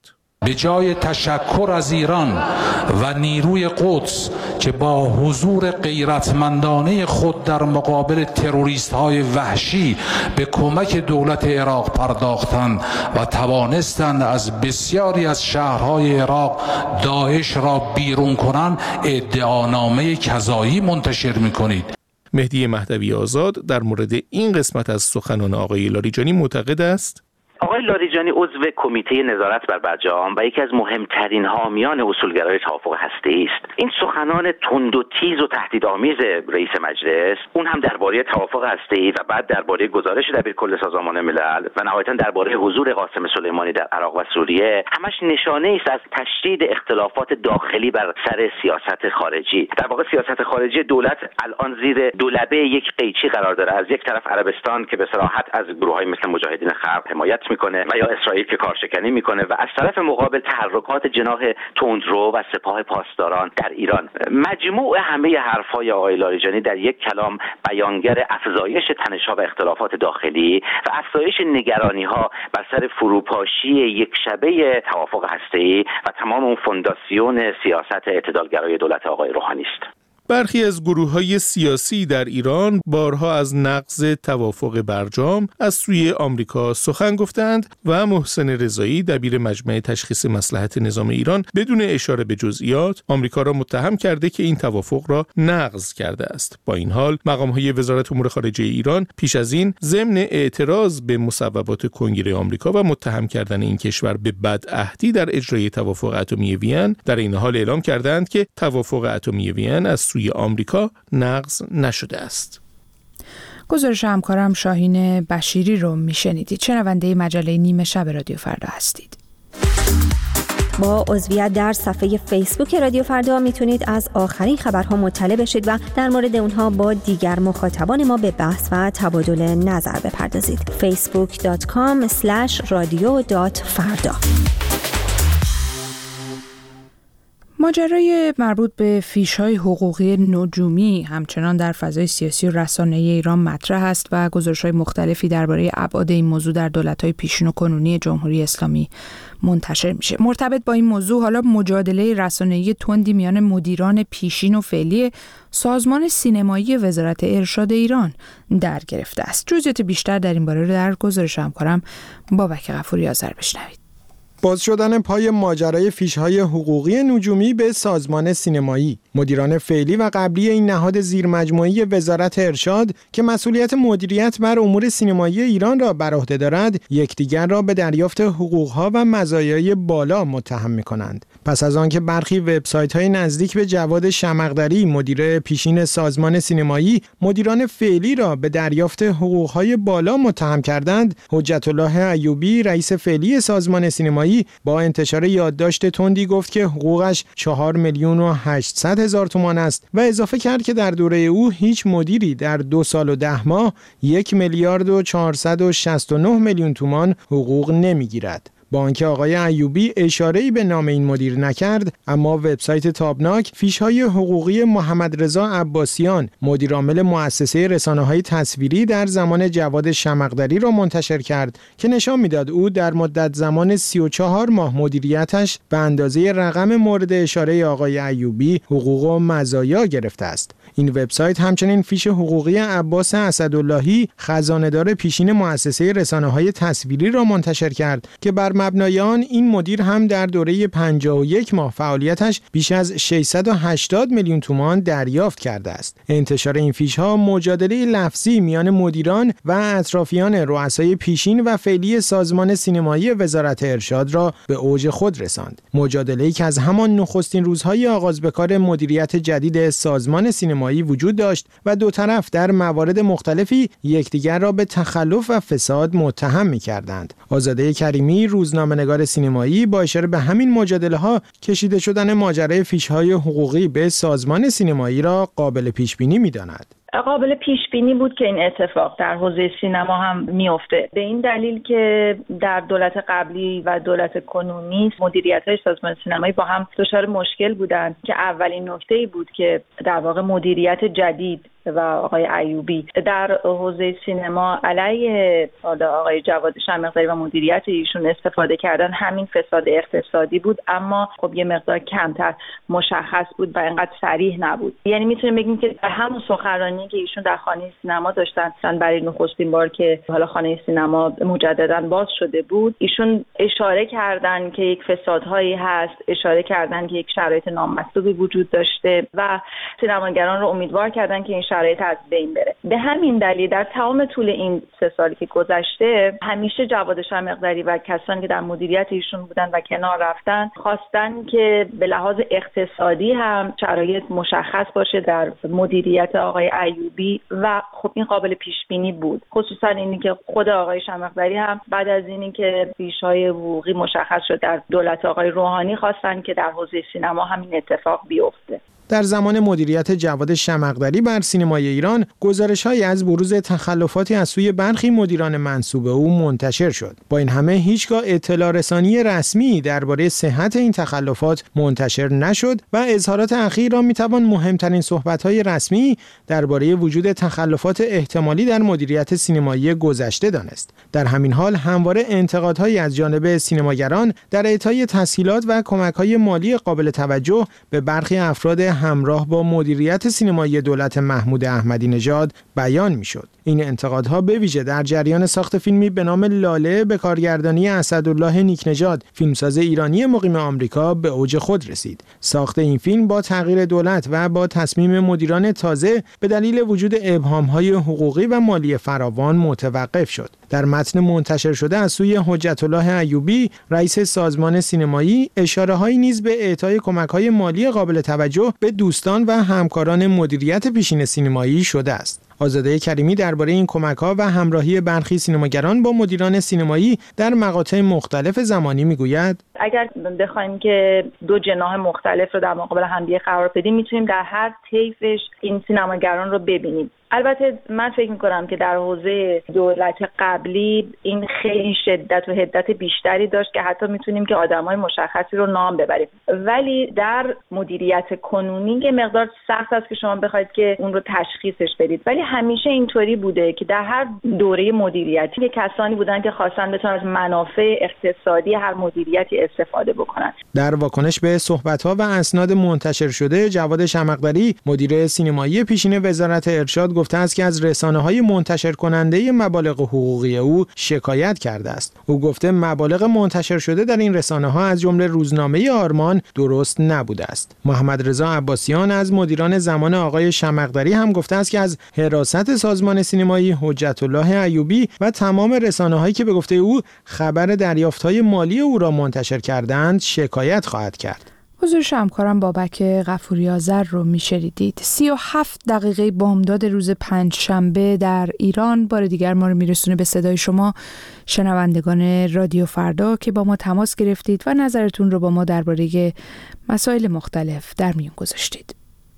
به جای تشکر از ایران و نیروی قدس که با حضور غیرتمندانه خود در مقابل تروریست های وحشی به کمک دولت عراق پرداختند و توانستند از بسیاری از شهرهای عراق داعش را بیرون کنند، ادعانامه کذایی منتشر می‌کنید. مهدی مهدوی آزاد در مورد این قسمت از سخنان آقای لاریجانی معتقد است آقای لاریجانی عضو کمیته نظارت بر برجام و یکی از مهمترین حامیان اصولگرای توافق هسته‌ای است. این سخنان تند و تیز و تهدیدآمیز رئیس مجلس، اون هم درباره توافق هسته‌ای و بعد درباره گزارش دبیرکل سازمان ملل و نهایتاً درباره حضور قاسم سلیمانی در عراق و سوریه، همش نشانه است از تشدید اختلافات داخلی بر سر سیاست خارجی. در واقع سیاست خارجی دولت الان زیر دولبه یک قیچی قرار داره. از یک طرف عربستان که به صراحت از گروه‌های مثل مجاهدین خلق حمایت میکنه و یا اسرائیل که کارشکنی میکنه و از طرف مقابل تحرکات جناح تندرو و سپاه پاسداران در ایران. مجموع همه حرفهای آقای لاریجانی در یک کلام بیانگر افزایش تنش‌ها و اختلافات داخلی و افزایش نگرانی‌ها بر سر فروپاشی یک شبه توافق هسته‌ای و تمام اون فونداسیون سیاست اعتدالگرای دولت آقای روحانی است. برخی از گروه‌های سیاسی در ایران بارها از نقض توافق برجام از سوی آمریکا سخن گفتند و محسن رضایی دبیر مجمع تشخیص مصلحت نظام ایران بدون اشاره به جزئیات آمریکا را متهم کرده که این توافق را نقض کرده است. با این حال مقام‌های وزارت امور خارجه ایران پیش از این ضمن اعتراض به مصوبات کنگره آمریکا و متهم کردن این کشور به بدعهدی در اجرای توافق اتمی وین در این حال اعلام کردند که توافق اتمی وین از سوی آمریکا نقض نشده است. گزارش همکارم شاهین بشیری رو میشنیدید. شنونده مجله نیمه شب رادیو فردا هستید. با عضویت در صفحه فیسبوک رادیو فردا میتونید از آخرین خبرها مطلع بشید و در مورد اونها با دیگر مخاطبان ما به بحث و تبادل نظر بپردازید. فیسبوک دات کام اسلش رادیو دات فردا. ماجرای مربوط به فیش‌های حقوقی نجومی همچنان در فضای سیاسی و رسانه‌ای ایران مطرح است و گزارش‌های مختلفی درباره ابعاد این موضوع در دولت‌های پیشین و کنونی جمهوری اسلامی منتشر میشه. مرتبط با این موضوع حالا مجادله رسانه‌ای تندی میان مدیران پیشین و فعلی سازمان سینمایی وزارت ارشاد ایران در گرفته است. جزئیات بیشتر در این باره رو در گزارش همکارم بابک غفوری آذر بشنوید. باز شدن پای ماجرای فیش‌های حقوقی نجومی به سازمان سینمایی. مدیران فعلی و قبلی این نهاد زیرمجموعی وزارت ارشاد که مسئولیت مدیریت بر امور سینمایی ایران را بر عهده دارد، یکدیگر را به دریافت حقوق‌ها و مزایای بالا متهم می‌کنند. پس از آنکه برخی وبسایت‌های نزدیک به جواد شمقدری، مدیر پیشین سازمان سینمایی، مدیران فعلی را به دریافت حقوق‌های بالا متهم کردند، حجت الله ایوبی، رئیس فعلی سازمان سینمایی، با انتشار یادداشت تندی گفت که حقوقش چهار میلیون و هشتصد هزار تومان است و اضافه کرد که در دوره او هیچ مدیری در دو سال و ده ماه یک میلیارد و چهارصد و شصت و نه میلیون تومان حقوق نمیگیرد. با آنکه آقای ایوبی اشاره‌ای به نام این مدیر نکرد، اما وبسایت تابناک فیش‌های حقوقی محمد رضا عباسیان، مدیرعامل مؤسسه رسانه‌های تصویری در زمان جواد شمقدری را منتشر کرد که نشان می‌داد او در مدت زمان سی و چهار ماه مدیریتش به اندازه رقم مورد اشاره آقای ایوبی حقوق و مزایا گرفته است. این وبسایت همچنین فیش حقوقی عباس اسداللهی، خزانه‌دار پیشین مؤسسه رسانه‌های تصویری را منتشر کرد که بر مبنای آن این مدیر هم در دوره پنجاه و یک ماه فعالیتش بیش از ششصد و هشتاد میلیون تومان دریافت کرده است. انتشار این فیش‌ها مجادله لفظی میان مدیران و اطرافیان رؤسای پیشین و فعلی سازمان سینمایی وزارت ارشاد را به اوج خود رساند. مجادله‌ای که از همان نخستین روزهای آغاز به کار مدیریت جدید سازمان سینمایی وجود داشت و دو طرف در موارد مختلفی یکدیگر را به تخلف و فساد متهم می‌کردند. آزاده کریمی، روزنامه‌نگار سینمایی، با اشاره به همین مجادله‌ها کشیده شدن ماجرای فیش‌های حقوقی به سازمان سینمایی را قابل پیش‌بینی می‌داند. قابل پیش بینی بود که این اتفاق در حوزه سینما هم میفته، به این دلیل که در دولت قبلی و دولت کنونی مدیریت‌های سازمان سینمایی با هم دچار مشکل بودند که اولین نکته‌ای بود که در واقع مدیریت جدید و آقای ایوبی. در حوزه سینما علیه آقای جواد شمقدری و مدیریت ایشون استفاده کردن همین فساد اقتصادی بود، اما خب یه مقدار کمتر مشخص بود و اینقدر صریح نبود. یعنی میتونیم بگیم که در همون سخنرانی که ایشون در خانه سینما داشتن برای نخستین بار که حالا خانه سینما مجددا باز شده بود، ایشون اشاره کردن که یک فسادهایی هست، اشاره کردن که یک شرایط نامطلوبی وجود داشته و سینماگران رو امیدوار کردن که این شرایط از بین بره. به همین دلیل در تمام طول این سه سالی که گذشته همیشه جواد شمقدری و کسانی که در مدیریت ایشون بودن و کنار رفتن خواستن که به لحاظ اقتصادی هم شرایط مشخص باشه در مدیریت آقای ایوبی و خب این قابل پیش بینی بود. خصوصا اینی که خود آقای شمقدری هم بعد از اینی که ریش‌های حقوقی مشخص شد در دولت آقای روحانی خواستن که در حوزه سینما همین اتفاق بیفته. در زمان مدیریت جواد شمقدری بر سینمای ایران گزارش‌هایی از بروز تخلفاتی از سوی برخی مدیران منصوب او منتشر شد. با این همه هیچگاه اطلاع رسانی رسمی درباره صحت این تخلفات منتشر نشد و اظهارات اخیر را می‌توان مهمترین صحبت‌های رسمی درباره وجود تخلفات احتمالی در مدیریت سینمایی گذشته دانست. در همین حال همواره انتقادهایی از جانب سینماگران در اعطای تسهیلات و کمک‌های مالی قابل توجه به برخی افراد همراه با مدیریت سینمایی دولت محمود احمدی نژاد بیان میشد. این انتقادها به ویژه در جریان ساخت فیلمی به نام لاله به کارگردانی اسدالله نیکنژاد، فیلمساز ایرانی مقیم آمریکا، به اوج خود رسید. ساخت این فیلم با تغییر دولت و با تصمیم مدیران تازه به دلیل وجود ابهام‌های حقوقی و مالی فراوان متوقف شد. در متن منتشر شده از سوی حجت الله ایوبی، رئیس سازمان سینمایی، اشاره‌هایی نیز به اعطای کمک‌های مالی قابل توجه به دوستان و همکاران مدیریت پیشین سینمایی شده است. آزاده کریمی درباره این کمک‌ها و همراهی برخی سینماگران با مدیران سینمایی در مقاطع مختلف زمانی میگوید: اگر بخوایم که دو جناح مختلف رو در مقابل همدیگه قرار بدیم، میتونیم در هر طیفش این سینماگران رو ببینیم. البته من فکر میکنم که در حوزه دولت قبلی این خیلی شدت و حدت بیشتری داشت که حتی میتونیم که آدمای مشخصی رو نام ببریم، ولی در مدیریت کنونی یه مقدار سخت است که شما بخواید که اون رو تشخیصش بدید، ولی همیشه اینطوری بوده که در هر دوره مدیریتی کسانی بودن که خواستن بتونن از منافع اقتصادی هر مدیریتی استفاده بکنن. در واکنش به صحبت‌ها و اسناد منتشر شده، جواد شمقدری مدیر سینمایی پیشین وزارت ارشاد گفته است که از رسانه‌های منتشر کننده مبالغ حقوقی او شکایت کرده است. او گفته مبالغ منتشر شده در این رسانه‌ها از جمله روزنامه آرمان درست نبوده است. محمد رضا عباسیان از مدیران زمان آقای شمقدری هم گفته است که از حراست سازمان سینمایی حجت الله ایوبی و تمام رسانه‌هایی که به گفته او خبر دریافت‌های مالی او را منتشر کردند شکایت خواهد کرد. حضور همکارم بابک غفوری آذر رو میشنیدید. سی و هفت دقیقه بامداد روز پنج شنبه در ایران بار دیگر ما رو میرسونه به صدای شما شنوندگان رادیو فردا که با ما تماس گرفتید و نظرتون رو با ما درباره مسائل مختلف در میون گذاشتید.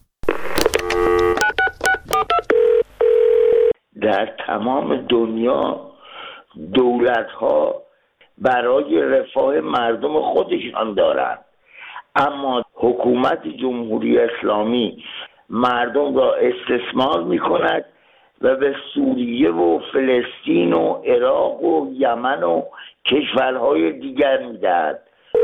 در تمام دنیا دولت‌ها برای رفاه مردم خودشان دارند، اما حکومت جمهوری اسلامی مردم را استثمار می کند و به سوریه و فلسطین و عراق و یمن و کشورهای دیگر می دهد.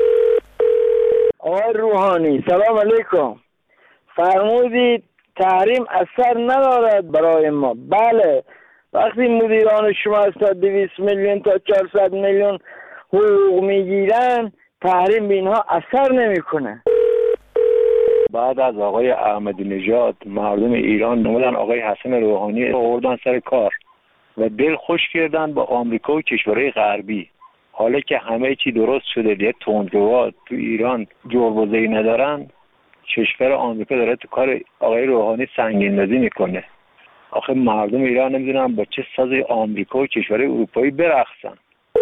آقای روحانی سلام علیکم. فرمودید تحریم اثر ندارد برای ما. بله، وقتی مدیران شما از تا دویست میلیون تا چهارصد میلیون حقوق میگیرن، تحریم به اینها اثر نمیکنه. بعد از آقای احمدی نژاد مردم ایران نمودن آقای حسن روحانی آوردن سر کار و دل خوش کردن با آمریکا و کشورهای غربی. حالا که همه چی درست شده، دیگه تندروا تو ایران جربوزه‌ای ندارن، کشور آمریکا داره تو کار آقای روحانی سنگین‌بازی میکنه. آخه مردم ایران نمیدونن با چه سازی آمریکا و کشورهای اروپایی برقصن.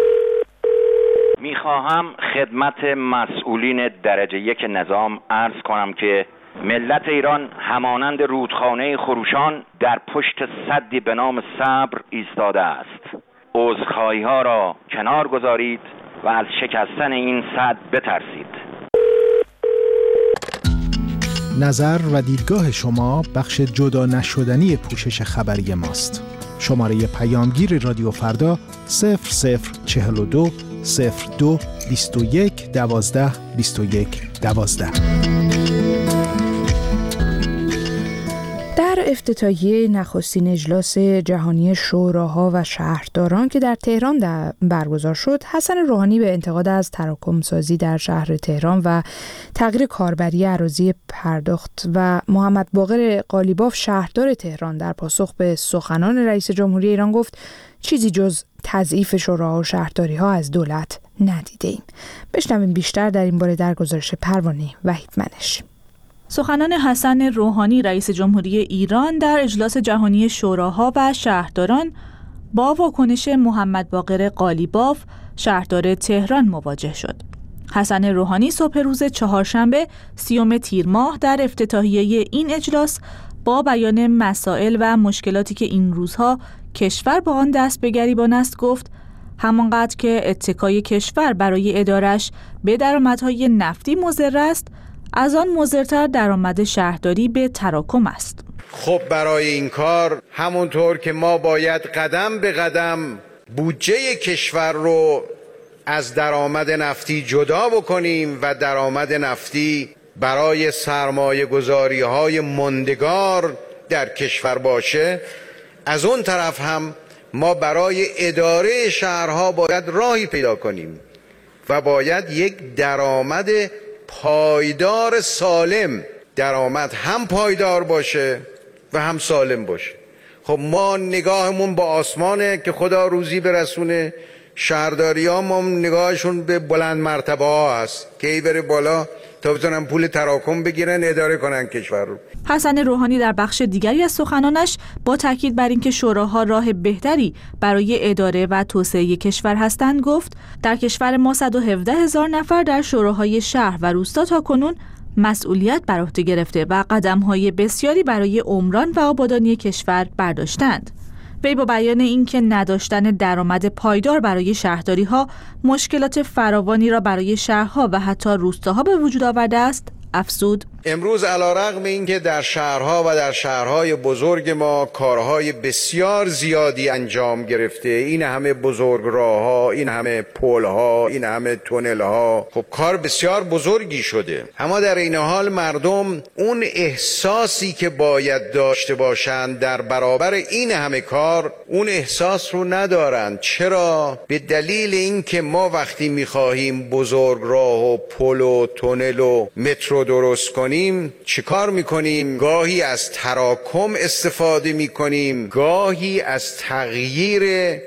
میخواهم خدمت مسئولین درجه یک نظام عرض کنم که ملت ایران همانند رودخانه خروشان در پشت سدی به نام صبر ایستاده است. عذرخواهی ها را کنار گذارید و از شکستن این سد بترسید. نظر و دیدگاه شما بخش جدا نشدنی پوشش خبری ماست. شماره پیامگیر رادیو فردا صفر صفر چهل و دو صفر دو بیست و یک دوازده بیست و یک دوازده. در افتتاحیه نخستین اجلاس جهانی شوراها و شهرداران که در تهران در برگزار شد، حسن روحانی به انتقاد از تراکم سازی در شهر تهران و تغییر کاربری اراضی پرداخت و محمد باقر قالیباف شهردار تهران در پاسخ به سخنان رئیس جمهوری ایران گفت چیزی جز تضعیف شوراها و شهرداری ها از دولت ندیده ایم. بشنویم بیشتر در این باره در گزارش پروانه وحید منش. سخنان حسن روحانی رئیس جمهوری ایران در اجلاس جهانی شوراها و شهرداران با واکنش محمد باقر قالیباف شهردار تهران مواجه شد. حسن روحانی صبح روز چهارشنبه سیوم تیر ماه در افتتاحیه این اجلاس با بیان مسائل و مشکلاتی که این روزها کشور با آن دست به گریبان است گفت همانقدر که اتکای کشور برای ادارش به درآمدهای نفتی مضر است، از آن مضرتر درآمد شهرداری به تراکم است. خب برای این کار همونطور که ما باید قدم به قدم بودجه کشور رو از درآمد نفتی جدا بکنیم و درآمد نفتی برای سرمایه گذاری های ماندگار در کشور باشه، از اون طرف هم ما برای اداره شهرها باید راهی پیدا کنیم و باید یک درآمد پایدار سالم، درآمد هم پایدار باشه و هم سالم باشه. خب ما نگاهمون با آسمانه که خدا روزی برسونه، شهرداری ها ما نگاهشون به بلند مرتبه ها هست که ای بره بالا تا بتونن پول تراکم بگیرن اداره کنن کشور رو. حسن روحانی در بخش دیگری از سخنانش با تاکید بر اینکه شوراها راه بهتری برای اداره و توسعه کشور هستند گفت در کشور ما صد و هفده هزار نفر در شوراهای شهر و روستا تاکنون مسئولیت بر عهده گرفته و قدم‌های بسیاری برای عمران و آبادانی کشور برداشتند. وی با بیان اینکه نداشتن درآمد پایدار برای شهرداری‌ها مشکلات فراوانی را برای شهرها و حتی روستاها به وجود آورده است، افزود امروز علیرغم اینکه در شهرها و در شهرهای بزرگ ما کارهای بسیار زیادی انجام گرفته، این همه بزرگراه‌ها، این همه پل‌ها، این همه تونل‌ها، خب کار بسیار بزرگی شده، اما در این حال مردم اون احساسی که باید داشته باشند در برابر این همه کار، اون احساس رو ندارند. چرا؟ به دلیل اینکه ما وقتی می‌خواهیم بزرگراه و پل و تونل و مترو درست کنیم چه کار میکنیم؟ گاهی از تراکم استفاده میکنیم، گاهی از تغییر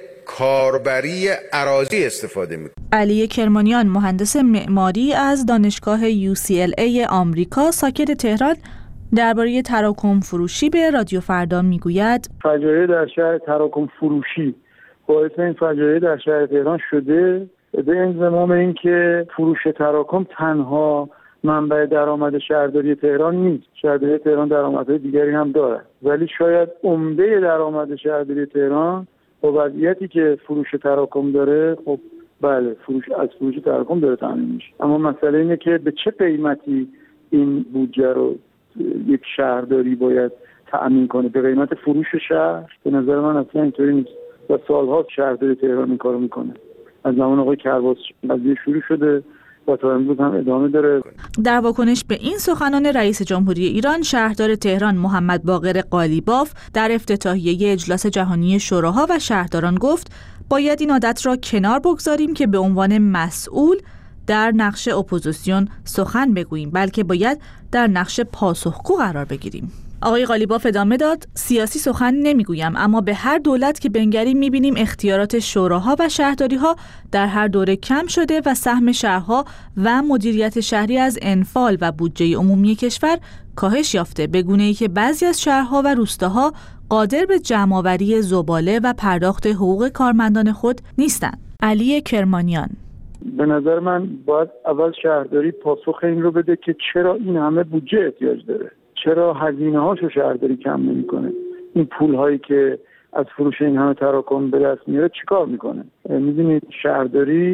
کاربری اراضی استفاده میکنیم. علی کرمانیان مهندس معماری از دانشگاه یو سی ال ای آمریکا ساکن تهران درباره تراکم فروشی به رادیو فردا میگوید فجایع در شهر تراکم فروشی باعث این فجایع در شهر تهران شده به انضمام اینکه فروش تراکم تنها منبع درآمد شهرداری تهران نیست. شهرداری تهران درآمدهای دیگری هم دارد، ولی شاید عمده درآمد شهرداری تهران با وضعیتی که فروش تراکم داره، خب بله فروش از فروش تراکم داره تامین میشه، اما مسئله اینه که به چه قیمتی این بودجه رو یک شهرداری باید تامین کنه. به قیمت فروش شهر؟ به نظر من اصلا اینطوری نیست و سال‌ها شهرداری تهران این کارو میکنه. از زمان آقای کرباس قضیه شروع شده و تا امروز هم ادامه داره. در واکنش به این سخنان رئیس جمهوری ایران، شهردار تهران محمد باقر قالیباف در افتتاحیه اجلاس جهانی شوراها و شهرداران گفت باید این عادت را کنار بگذاریم که به عنوان مسئول در نقش اپوزیسیون سخن بگوییم، بلکه باید در نقش پاسخگو قرار بگیریم. آقای قالیباف ادامه داد سیاسی سخن نمیگویم، اما به هر دولت که بنگریم میبینیم اختیارات شوراها و شهرداریها در هر دوره کم شده و سهم شهرها و مدیریت شهری از انفال و بودجه عمومی کشور کاهش یافته، به گونه‌ای که بعضی از شهرها و روستاها قادر به جمع‌آوری زباله و پرداخت حقوق کارمندان خود نیستند. علی کرمانیان: به نظر من باید اول شهرداری پاسخ این رو بده که چرا این همه بودجه احتیاج داره، چرا هزینه هاشو شهرداری کم نمیکنه، این پول هایی که از فروش این همه تراکم به دست میاره چیکار میکنه. میدونید شهرداری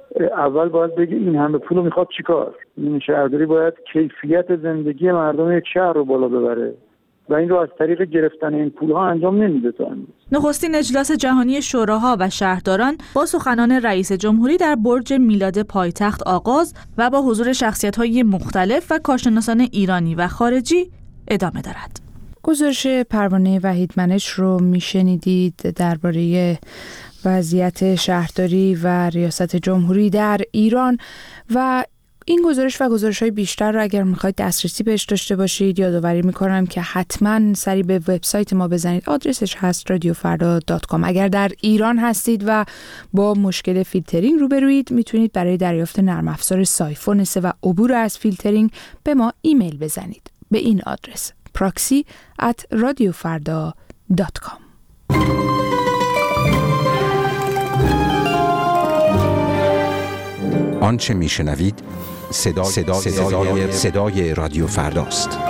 اول باید بگی این همه پول میخواد چیکار؟ این شهرداری باید کیفیت زندگی مردم یک شهر رو بالا ببره و این رو از طریق گرفتن این پولها انجام نمیده تا امروز. نخستین اجلاس جهانی شوراها و شهرداران با سخنان رئیس جمهوری در برج میلاد پایتخت آغاز و با حضور شخصیت‌های مختلف و کارشناسان ایرانی و خارجی ادامه دارد. گزارش پروانه وحیدمنش رو میشنیدید درباره وضعیت شهرداری و ریاست جمهوری در ایران و این گزارش و گزارش‌های بیشتر رو اگر می‌خواید دسترسی بهش داشته باشید یادآوری می‌کنم که حتما سری به وبسایت ما بزنید. آدرسش هست رادیو فردا دات کام. اگر در ایران هستید و با مشکل فیلترینگ روبروید میتونید برای دریافت نرم افزار سایفون سه و عبور از فیلترینگ به ما ایمیل بزنید به این آدرس proxy at radiofarda dot com. آنچه میشنوید صدای, صدای, صدای, صدای رادیو فرداست.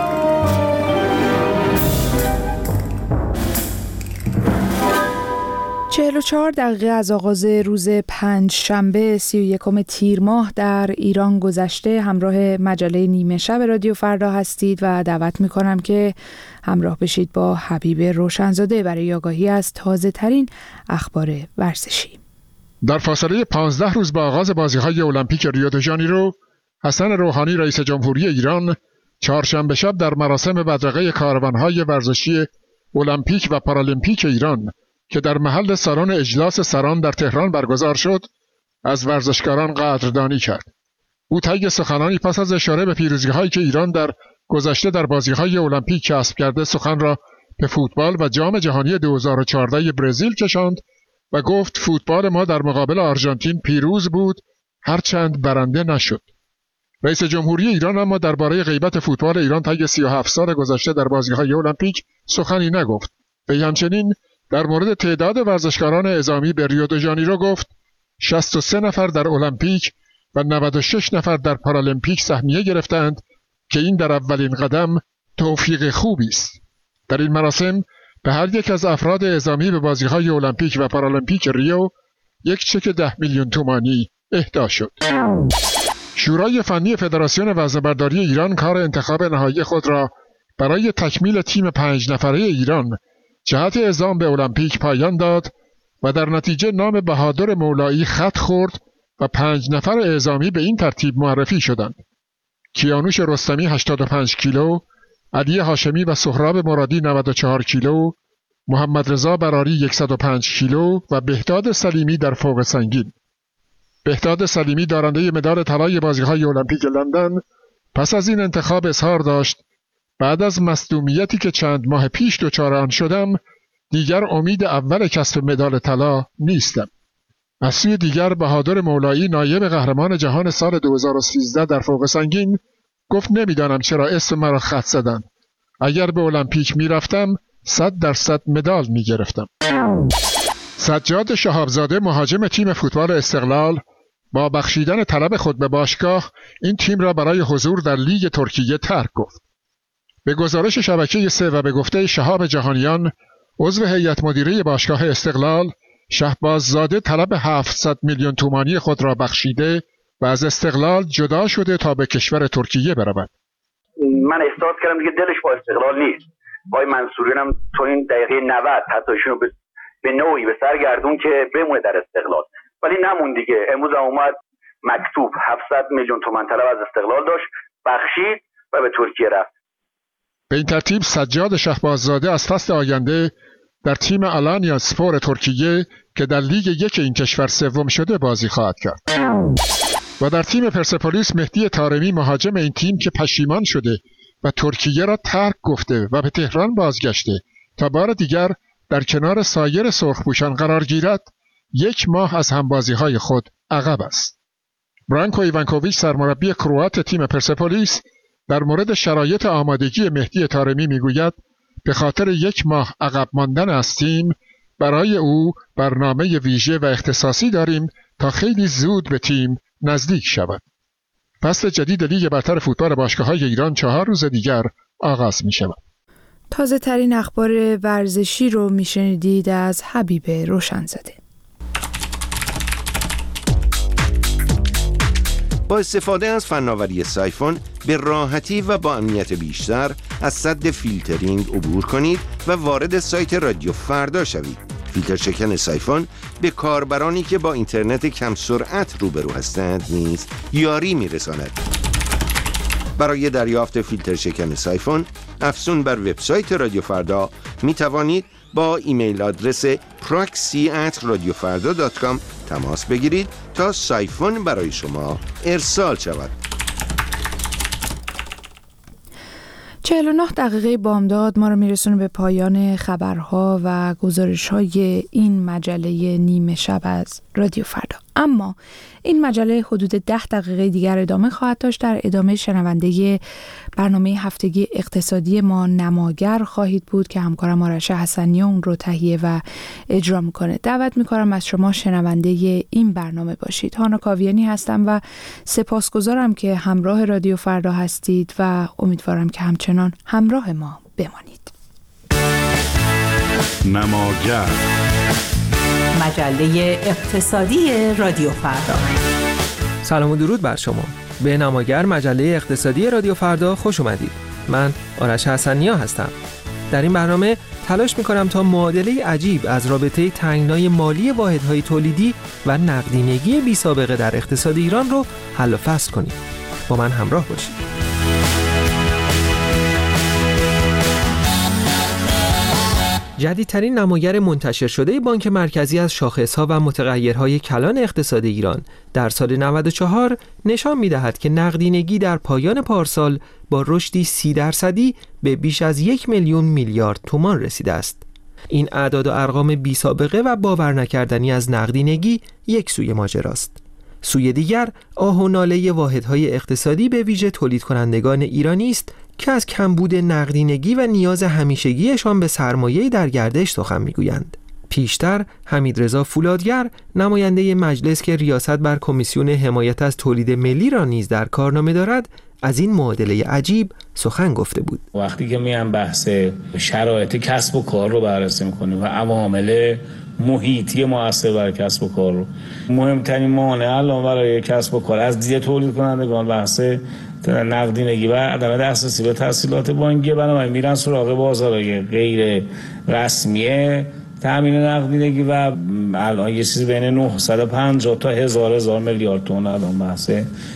چهل و چهار دقیقه از آغاز روز پنج شنبه سی و یکم تیر ماه در ایران گذشته. همراه مجله نیمه شب رادیو فردا هستید و دعوت میکنم که همراه بشید با حبیب روشنزاده برای آگاهی از تازه ترین اخبار ورزشی. در فاصله پانزده روز با آغاز بازی‌های المپیک ریو د ژانیرو، حسن روحانی رئیس جمهوری ایران چهارشنبه شب در مراسم بدرقه کاروان‌های ورزشی المپیک و پارالمپیک ایران که در محل سالن اجلاس سران در تهران برگزار شد، از ورزشکاران قدردانی کرد. او طی سخنانی پس از اشاره به پیروزی‌هایی که ایران در گذشته در بازی‌های المپیک کسب کرده، سخن را به فوتبال و جام جهانی دو هزار و چهارده برزیل کشاند و گفت فوتبال ما در مقابل آرژانتین پیروز بود، هرچند برنده نشد. رئیس جمهوری ایران اما درباره غیبت فوتبال ایران طی سی و هفت سال گذشته در بازی‌های المپیک سخنی نگفت. وی همچنین در مورد تعداد ورزشکاران اعزامی به ریو د ژانیرو گفت شصت و سه نفر در المپیک و نود و شش نفر در پارالمپیک سهمیه گرفتند که این در اولین قدم توفیق خوبی است. در این مراسم به هر یک از افراد اعزامی به بازی‌های المپیک و پارالمپیک ریو یک چک ده میلیون تومانی اهدا شد. شورای فنی فدراسیون وزنه‌برداری ایران کار انتخاب نهایی خود را برای تکمیل تیم پنج نفره ایران جهت اعزام به المپیک پایان داد و در نتیجه نام بهادر مولایی خط خورد و پنج نفر اعزامی به این ترتیب معرفی شدند: کیانوش رستمی هشتاد و پنج کیلو، علی هاشمی و سهراب مرادی نود و چهار کیلو، محمد رضا براری صد و پنج کیلو و بهداد سلیمی در فوق سنگین. بهداد سلیمی دارنده مدال طلای بازی‌های المپیک لندن پس از این انتخاب اظهار داشت بعد از مصدومیتی که چند ماه پیش دچار آن شدم دیگر امید اول کسب مدال طلا نیستم. از سوی دیگر بهادر مولایی نایب قهرمان جهان سال دو هزار و سیزده در فوق سنگین گفت نمیدانم چرا اسم مرا خط زدن. اگر به المپیک میرفتم صد درصد مدال میگرفتم. سجاد شهابزاده مهاجم تیم فوتبال استقلال با بخشیدن طلب خود به باشگاه این تیم را برای حضور در لیگ ترکیه ترک گفت. به گزارش شبکه سه و به گفته شهاب جهانیان عضو هیئت مدیره باشگاه استقلال، شهباززاده طلب هفتصد میلیون تومانی خود را بخشیده و از استقلال جدا شده تا به کشور ترکیه برود. من احساس کردم دیگه دلش با استقلال نیست. وای منصوریانم تو این دقیقه نود حتی شونو به, به نوعی به سرگردون که بمونه در استقلال، ولی نمون دیگه. امروز هم اومد مکتوب هفتصد میلیون تومان طلب از استقلال داشت، بخشید و به ترکیه رفت. به این ترتیب سجاد شهباززاده از فصل آینده در تیم آلانیا اسپور ترکیه که در لیگ یک این کشور سوم شده بازی خواهد کرد. و در تیم پرسپولیس مهدی طارمی مهاجم این تیم که پشیمان شده و ترکیه را ترک گفته و به تهران بازگشته تا بار دیگر در کنار سایر سرخپوشان قرار گیرد، یک ماه از همبازی‌های خود عقب است. برانکو ایوانکوویچ سرمربی کروات تیم پرسپولیس در مورد شرایط آمادگی مهدی طارمی میگوید به خاطر یک ماه عقب ماندن از تیم برای او برنامه ویژه و اختصاصی داریم تا خیلی زود به تیم نزدیک شود. فصل جدید لیگ برتر فوتبال باشگاه‌های ایران چهار روز دیگر آغاز می شود. تازه ترین اخبار ورزشی رو می شنیدید از حبیب روشنزاده. با استفاده از فناوری سایفون به راحتی و با امنیت بیشتر از سد فیلترینگ عبور کنید و وارد سایت رادیو فردا شوید. فیلتر شکن سایفون به کاربرانی که با اینترنت کم سرعت روبرو هستند نیز یاری می‌رساند. برای دریافت فیلتر شکن سایفون افزون بر وبسایت رادیو فردا می توانید با ایمیل آدرس پراکسی ات رادیو فردا دات کام تماس بگیرید تا سایفون برای شما ارسال شود. چهل و نه دقیقه بامداد ما رو میرسونه به پایان خبرها و گزارش‌های این مجله نیمه شب از رادیو فردا. اما این مجله حدود ده دقیقه دیگر ادامه خواهد داشت. در ادامه شنونده برنامه هفتگی اقتصادی ما نماگر خواهید بود که همکارم آرش حسنی اون رو تهیه و اجرا میکنه. دعوت میکنم از شما شنونده این برنامه باشید. هانا کاویانی هستم و سپاسگزارم که همراه رادیو فردا هستید و امیدوارم که همچنان همراه ما بمانید. نماگر، مجله اقتصادی رادیو فردا. سلام و درود بر شما. به نماگر، مجله اقتصادی رادیو فردا خوش اومدید. من آرش حسنیا هستم. در این برنامه تلاش می‌کنم تا معادله عجیب از رابطه تنگنای مالی واحدهای تولیدی و نقدینگی بی سابقه در اقتصاد ایران رو حل و فصل کنیم. با من همراه باشید. جدیدترین نماگر منتشر شده بانک مرکزی از شاخص‌ها و متغیرهای کلان اقتصاد ایران در سال نود و چهار نشان می‌دهد که نقدینگی در پایان پارسال با رشدی سی درصدی به بیش از یک میلیون میلیارد تومان رسیده است. این اعداد و ارقام بی سابقه و باور نکردنی از نقدینگی یک سوی ماجراست. سوی دیگر آه و ناله واحدهای اقتصادی به ویژه تولید کنندگان ایرانی است که از کمبود نقدینگی و نیاز همیشگیشان به سرمایه در گردش سخن میگویند. پیشتر حمیدرضا فولادگر، نماینده مجلس که ریاست بر کمیسیون حمایت از تولید ملی را نیز در کارنامه دارد، از این معادله عجیب سخن گفته بود. وقتی که میان بحث شرایط کسب و کار رو بررسی میکنیم و عوامل محیطی مؤثر بر کسب و کار رو، مهمترین مانع الان برای کسب و کار از دید تولید کنندگان بحث نقدینگی و عدم دسترسی به تسهیلات بانکی، بنابراین میرن سراغ بازارهای غیر رسمی تامین نقدینگی و الان یه چیزی بین نهصد و پنجاه تا هزار هزار میلیارد تومان الان بحث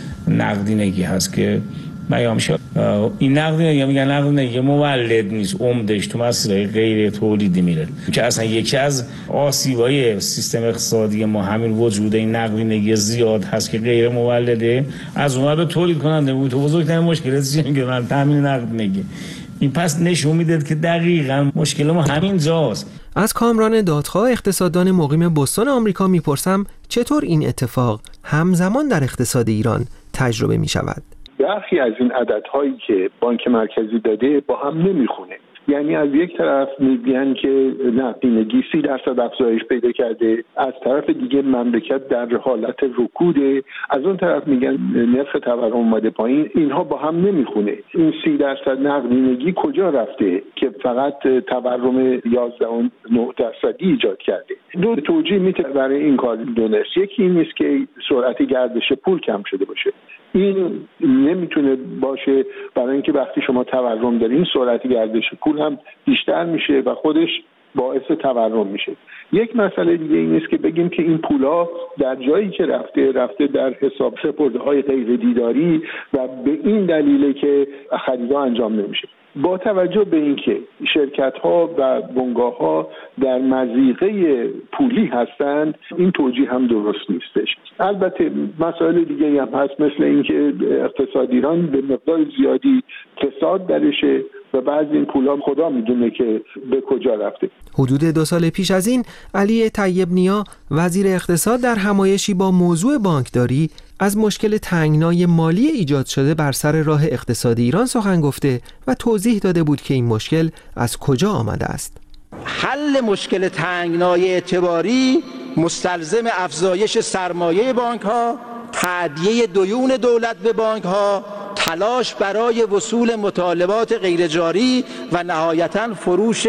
نقدینگی هست که بیان میشه. این نقدینگی میگن نقدینگی مولد نیست، عمدش تو مسائل غیر تولیدی میره که اصلا یکی از آسیبای سیستم اقتصادی ما همین وجود این نقدینگی زیاد هست که غیر مولده. از اون ور تولید کننده بود تو بزرگترین مشکل چیه که من تامین نقدینگی. این پس نشون میده که دقیقاً مشکل ما همین جاست. از کامران دادخواه، اقتصاددان مقیم بوستون آمریکا میپرسم چطور این اتفاق همزمان در اقتصاد ایران تجربه میشود. برخی از این عددهایی که بانک مرکزی داده با هم نمیخونه. یعنی از یک طرف میگن که نقدینگی سی درصد افزایش پیدا کرده، از طرف دیگه مملکت در حالت رکوده، از اون طرف میگن نرخ تورم اومده پایین. اینها با هم نمیخونه. این سی درصد نقدینگی کجا رفته که فقط تورم یازده و نه درصدی ایجاد کرده؟ دو توجیه میتونه برای این کار دونست. یکی این است که سرعت گردش پول کم شده باشه. این نمیتونه باشه، برای اینکه وقتی شما تورم دارین سرعت گردش پول هم بیشتر میشه و خودش باعث تورم میشه. یک مسئله دیگه این است که بگیم که این پولا در جایی که رفته رفته در حساب سپرده‌های غیر دیداری و به این دلیله که خریدها انجام نمیشه. با توجه به اینکه شرکت‌ها و بنگاه‌ها در مضیقه پولی هستند، این توجیه هم درست نیستش. البته مسائل دیگه هم هست، مثل اینکه اقتصاد ایران به مقدار زیادی فساد درشه و بعضی این پولا خدا میدونه که به کجا رفته. حدود دو سال پیش از این علی طیب نیا، وزیر اقتصاد، در همایشی با موضوع بانکداری از مشکل تنگنای مالی ایجاد شده بر سر راه اقتصاد ایران سخن گفته و توضیح داده بود که این مشکل از کجا آمده است. حل مشکل تنگنای اعتباری مستلزم افزایش سرمایه بانک‌ها، تادیه دیون دولت به بانک‌ها تلاش برای وصول مطالبات غیرجاری و نهایتاً فروش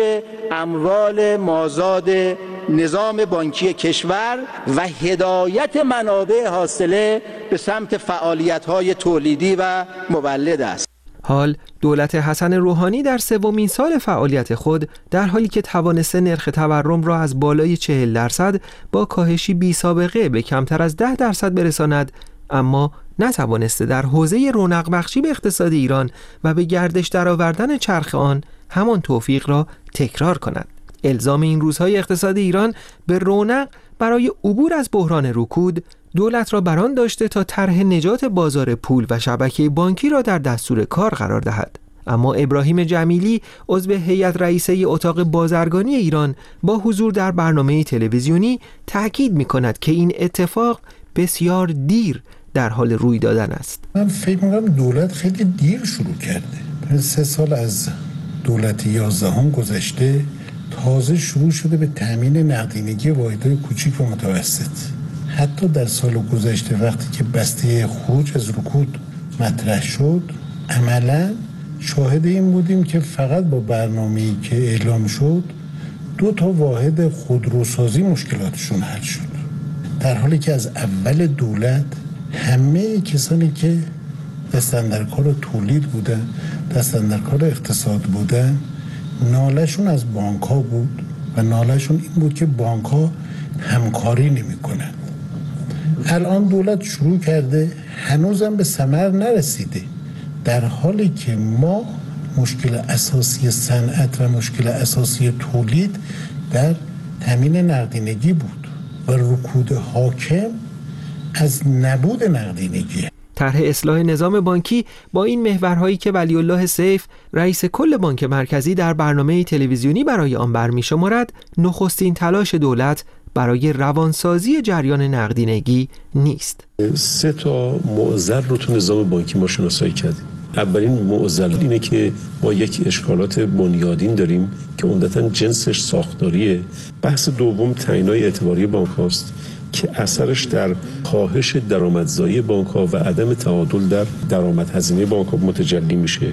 اموال مازاد نظام بانکی کشور و هدایت منابع حاصله به سمت فعالیت‌های تولیدی و مولد است. حال دولت حسن روحانی در سومین سال فعالیت خود در حالی که توانسته نرخ تورم را از بالای چهل درصد با کاهشی بی سابقه به کمتر از ده درصد برساند، اما نتوانسته در حوزه رونق بخشی به اقتصاد ایران و به گردش درآوردن چرخ آن همان توفیق را تکرار کند. الزام این روزهای اقتصاد ایران به رونق برای عبور از بحران رکود دولت را بران داشته تا طرح نجات بازار پول و شبکه بانکی را در دستور کار قرار دهد. اما ابراهیم جمیلی عضو هیئت رئیسه اتاق بازرگانی ایران با حضور در برنامه تلویزیونی تأکید می‌کند که این اتفاق بسیار دیر در حال روی دادن است. من فکر می‌کنم دولت خیلی دیر شروع کرده. سه سال از دولت یازدهم گذشته، تازه شروع شده به تامین نقدینگی واحدهای کوچیک و متوسط. حتی در سال گذشته وقتی که بسته خروج از رکود مطرح شد، عملاً شاهد این بودیم که فقط با برنامه‌ای که اعلام شد دو تا واحد خودروسازی مشکلاتشون حل شد، در حالی که از اول دولت همه کسانی که دستن در کار تولید بودن، دستن در کار اقتصاد بودن، نالشون از بانک ها بود و نالشون این بود که بانک ها همکاری نمی کنن. الان دولت شروع کرده، هنوزم به ثمر نرسیده، در حالی که ما مشکل اساسی صنعت و مشکل اساسی تولید در تامین نقدینگی بود و رکود حاکم از نبود نقدینگی. طرح اصلاح نظام بانکی با این محورهایی که ولی الله سیف رئیس کل بانک مرکزی در برنامه تلویزیونی برای آن برمی‌شمارد، نخستین تلاش دولت برای روانسازی جریان نقدینگی نیست. سه تا معضل رو تو نظام بانکی ما شناسایی کردیم. اولین معضل اینه که ما یک اشکالات بنیادین داریم که عمدتاً جنسش ساختاریه. بحث دوم تعیین‌های اعتباری بانک هاست که اثرش در کاهش درآمدزایی بانک‌ها و عدم تعادل در درآمد هزینه بانک‌ها متجلی میشه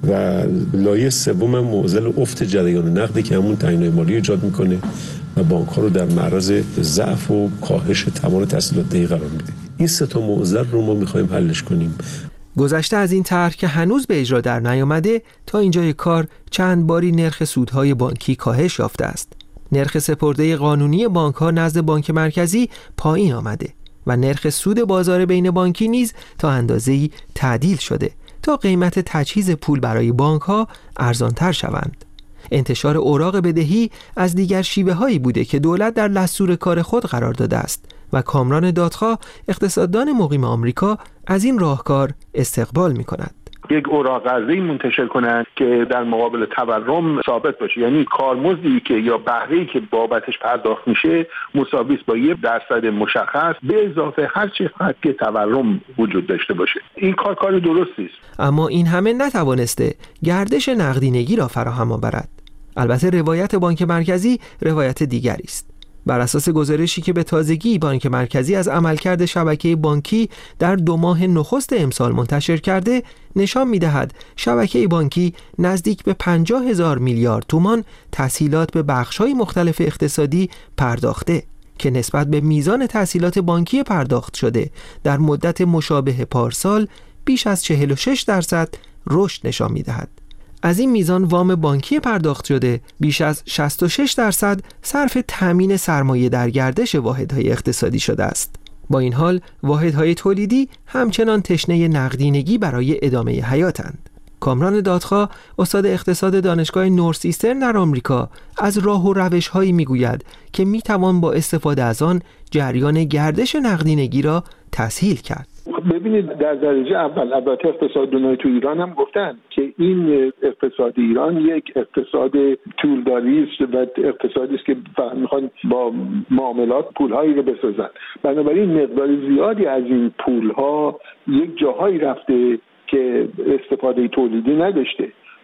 و لایه سوم هم معضل افت جریان نقدی که همون تعیین‌های مالی ایجاد میکنه و بانک‌ها رو در معرض ضعف و کاهش توان تسهیلات دهی قرار میده. این سه تا معضل رو ما می‌خوایم حلش کنیم. گذشته از این طرح که هنوز به اجرا در نیامده، تا اینجای کار چند باری نرخ سودهای بانکی کاهش یافته است. نرخ سپرده قانونی بانک‌ها نزد بانک مرکزی پایین آمده و نرخ سود بازار بین بانکی نیز تا اندازه‌ای تعدیل شده تا قیمت تجهیز پول برای بانک‌ها ارزان‌تر شوند. انتشار اوراق بدهی از دیگر شیوه‌هایی بوده که دولت در دستور کار خود قرار داده است و کامران دادخواه اقتصاددان مقیم آمریکا از این راهکار استقبال می‌کند. یک اوراق قرضه‌ای منتشر کنند که در مقابل تورم ثابت باشه، یعنی کارمزدی که یا بهره‌ای که بابتش پرداخت میشه مساوی است با یک درصد مشخص به اضافه هر چقدر که تورم وجود داشته باشه. این کار کار درستی است. اما این همه نتوانسته گردش نقدینگی را فراهم آورد. البته روایت بانک مرکزی روایت دیگری است. بر اساس گزارشی که به تازگی بانک مرکزی از عملکرد شبکه بانکی در دو ماه نخست امسال منتشر کرده، نشان می‌دهد شبکه بانکی نزدیک به پنجاه هزار میلیارد تومان تسهیلات به بخش‌های مختلف اقتصادی پرداخته که نسبت به میزان تسهیلات بانکی پرداخت شده در مدت مشابه پارسال بیش از چهل و شش درصد رشد نشان می‌دهد. از این میزان وام بانکی پرداخت شده بیش از شصت و شش درصد صرف تامین سرمایه در گردش واحدهای اقتصادی شده است. با این حال واحدهای تولیدی همچنان تشنه نقدینگی برای ادامه حیاتند. کامران دادخواه استاد اقتصاد دانشگاه نورث ایسترن در آمریکا از راه و روش‌هایی میگوید که میتوان با استفاده از آن جریان گردش نقدینگی را تسهیل کرد. ببینید در درجه اول البته اقتصاددانای تو ایران هم گفتن که این اقتصاد ایران یک اقتصاد طولداری است و اقتصادی است که میخوان با معاملات پولهایی رو بسازن. بنابراین مقدار زیادی از این پولها یک جاهایی رفته که استفاده تولیدی نداشته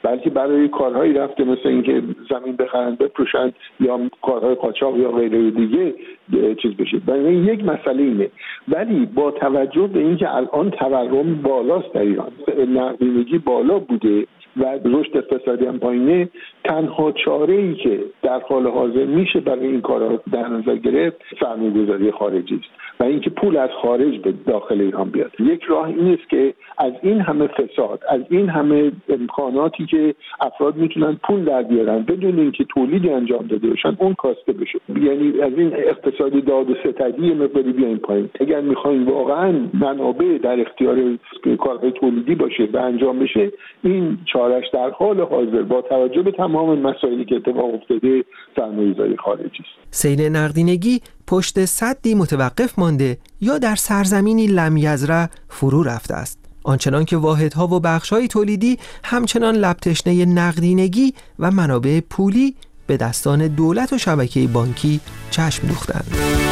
بلکه برای کارهایی رفته مثل اینکه زمین بخرن بفروشن یا کارهای قاچاق یا غیره دیگه چیز بشه. برای یک مسئله اینه. ولی با توجه به اینکه الان تورم بالاست در ایران، نقدینگی بالا بوده و رشد اقتصادی هم پایینه، تنها چاره‌ای که در حال حاضر میشه برای این کارا در نظر گرفت سرمایه‌گذاری خارجی است و اینکه پول از خارج به داخل ایران بیاد. یک راه این است که از این همه فساد، از این همه امکاناتی که افراد میتونن پول در بیارن بدون اینکه تولیدی انجام داده باشن اون کاسته بشه. یعنی از این اقتصادی داد و ستدی مقداری بیایم پایین. اگر میخوایم واقعا منابع در اختیار کارهای تولیدی باشه و انجام بشه، این چارش در حال حاضر با توجه به تمام مسائلی که اتفاق افتاده سرمایه‌گذاری خارجی است. سیل نقدینگی پشت سدی متوقف مانده یا در سرزمینی لم یزرع فرو رفته است. آنچنان که واحدها و بخش‌های تولیدی همچنان لب تشنه نقدینگی و منابع پولی به دستان دولت و شبکه بانکی چشم دوختند.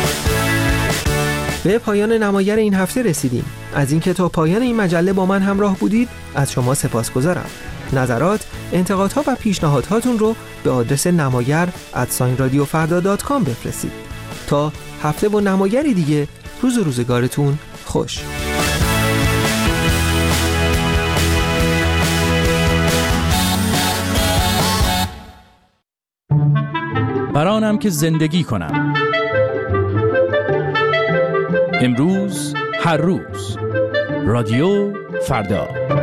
به پایان نمایر این هفته رسیدیم. از اینکه تا پایان این مجله با من همراه بودید از شما سپاسگزارم. نظرات، انتقادها و پیشنهادهاتون رو به آدرس نمایر ات رادیو فردا دات کام بفرستید. تا هفته با نمایری دیگه، روز و روزگارتون خوش. برانم که زندگی کنم. امروز هر روز رادیو فردا.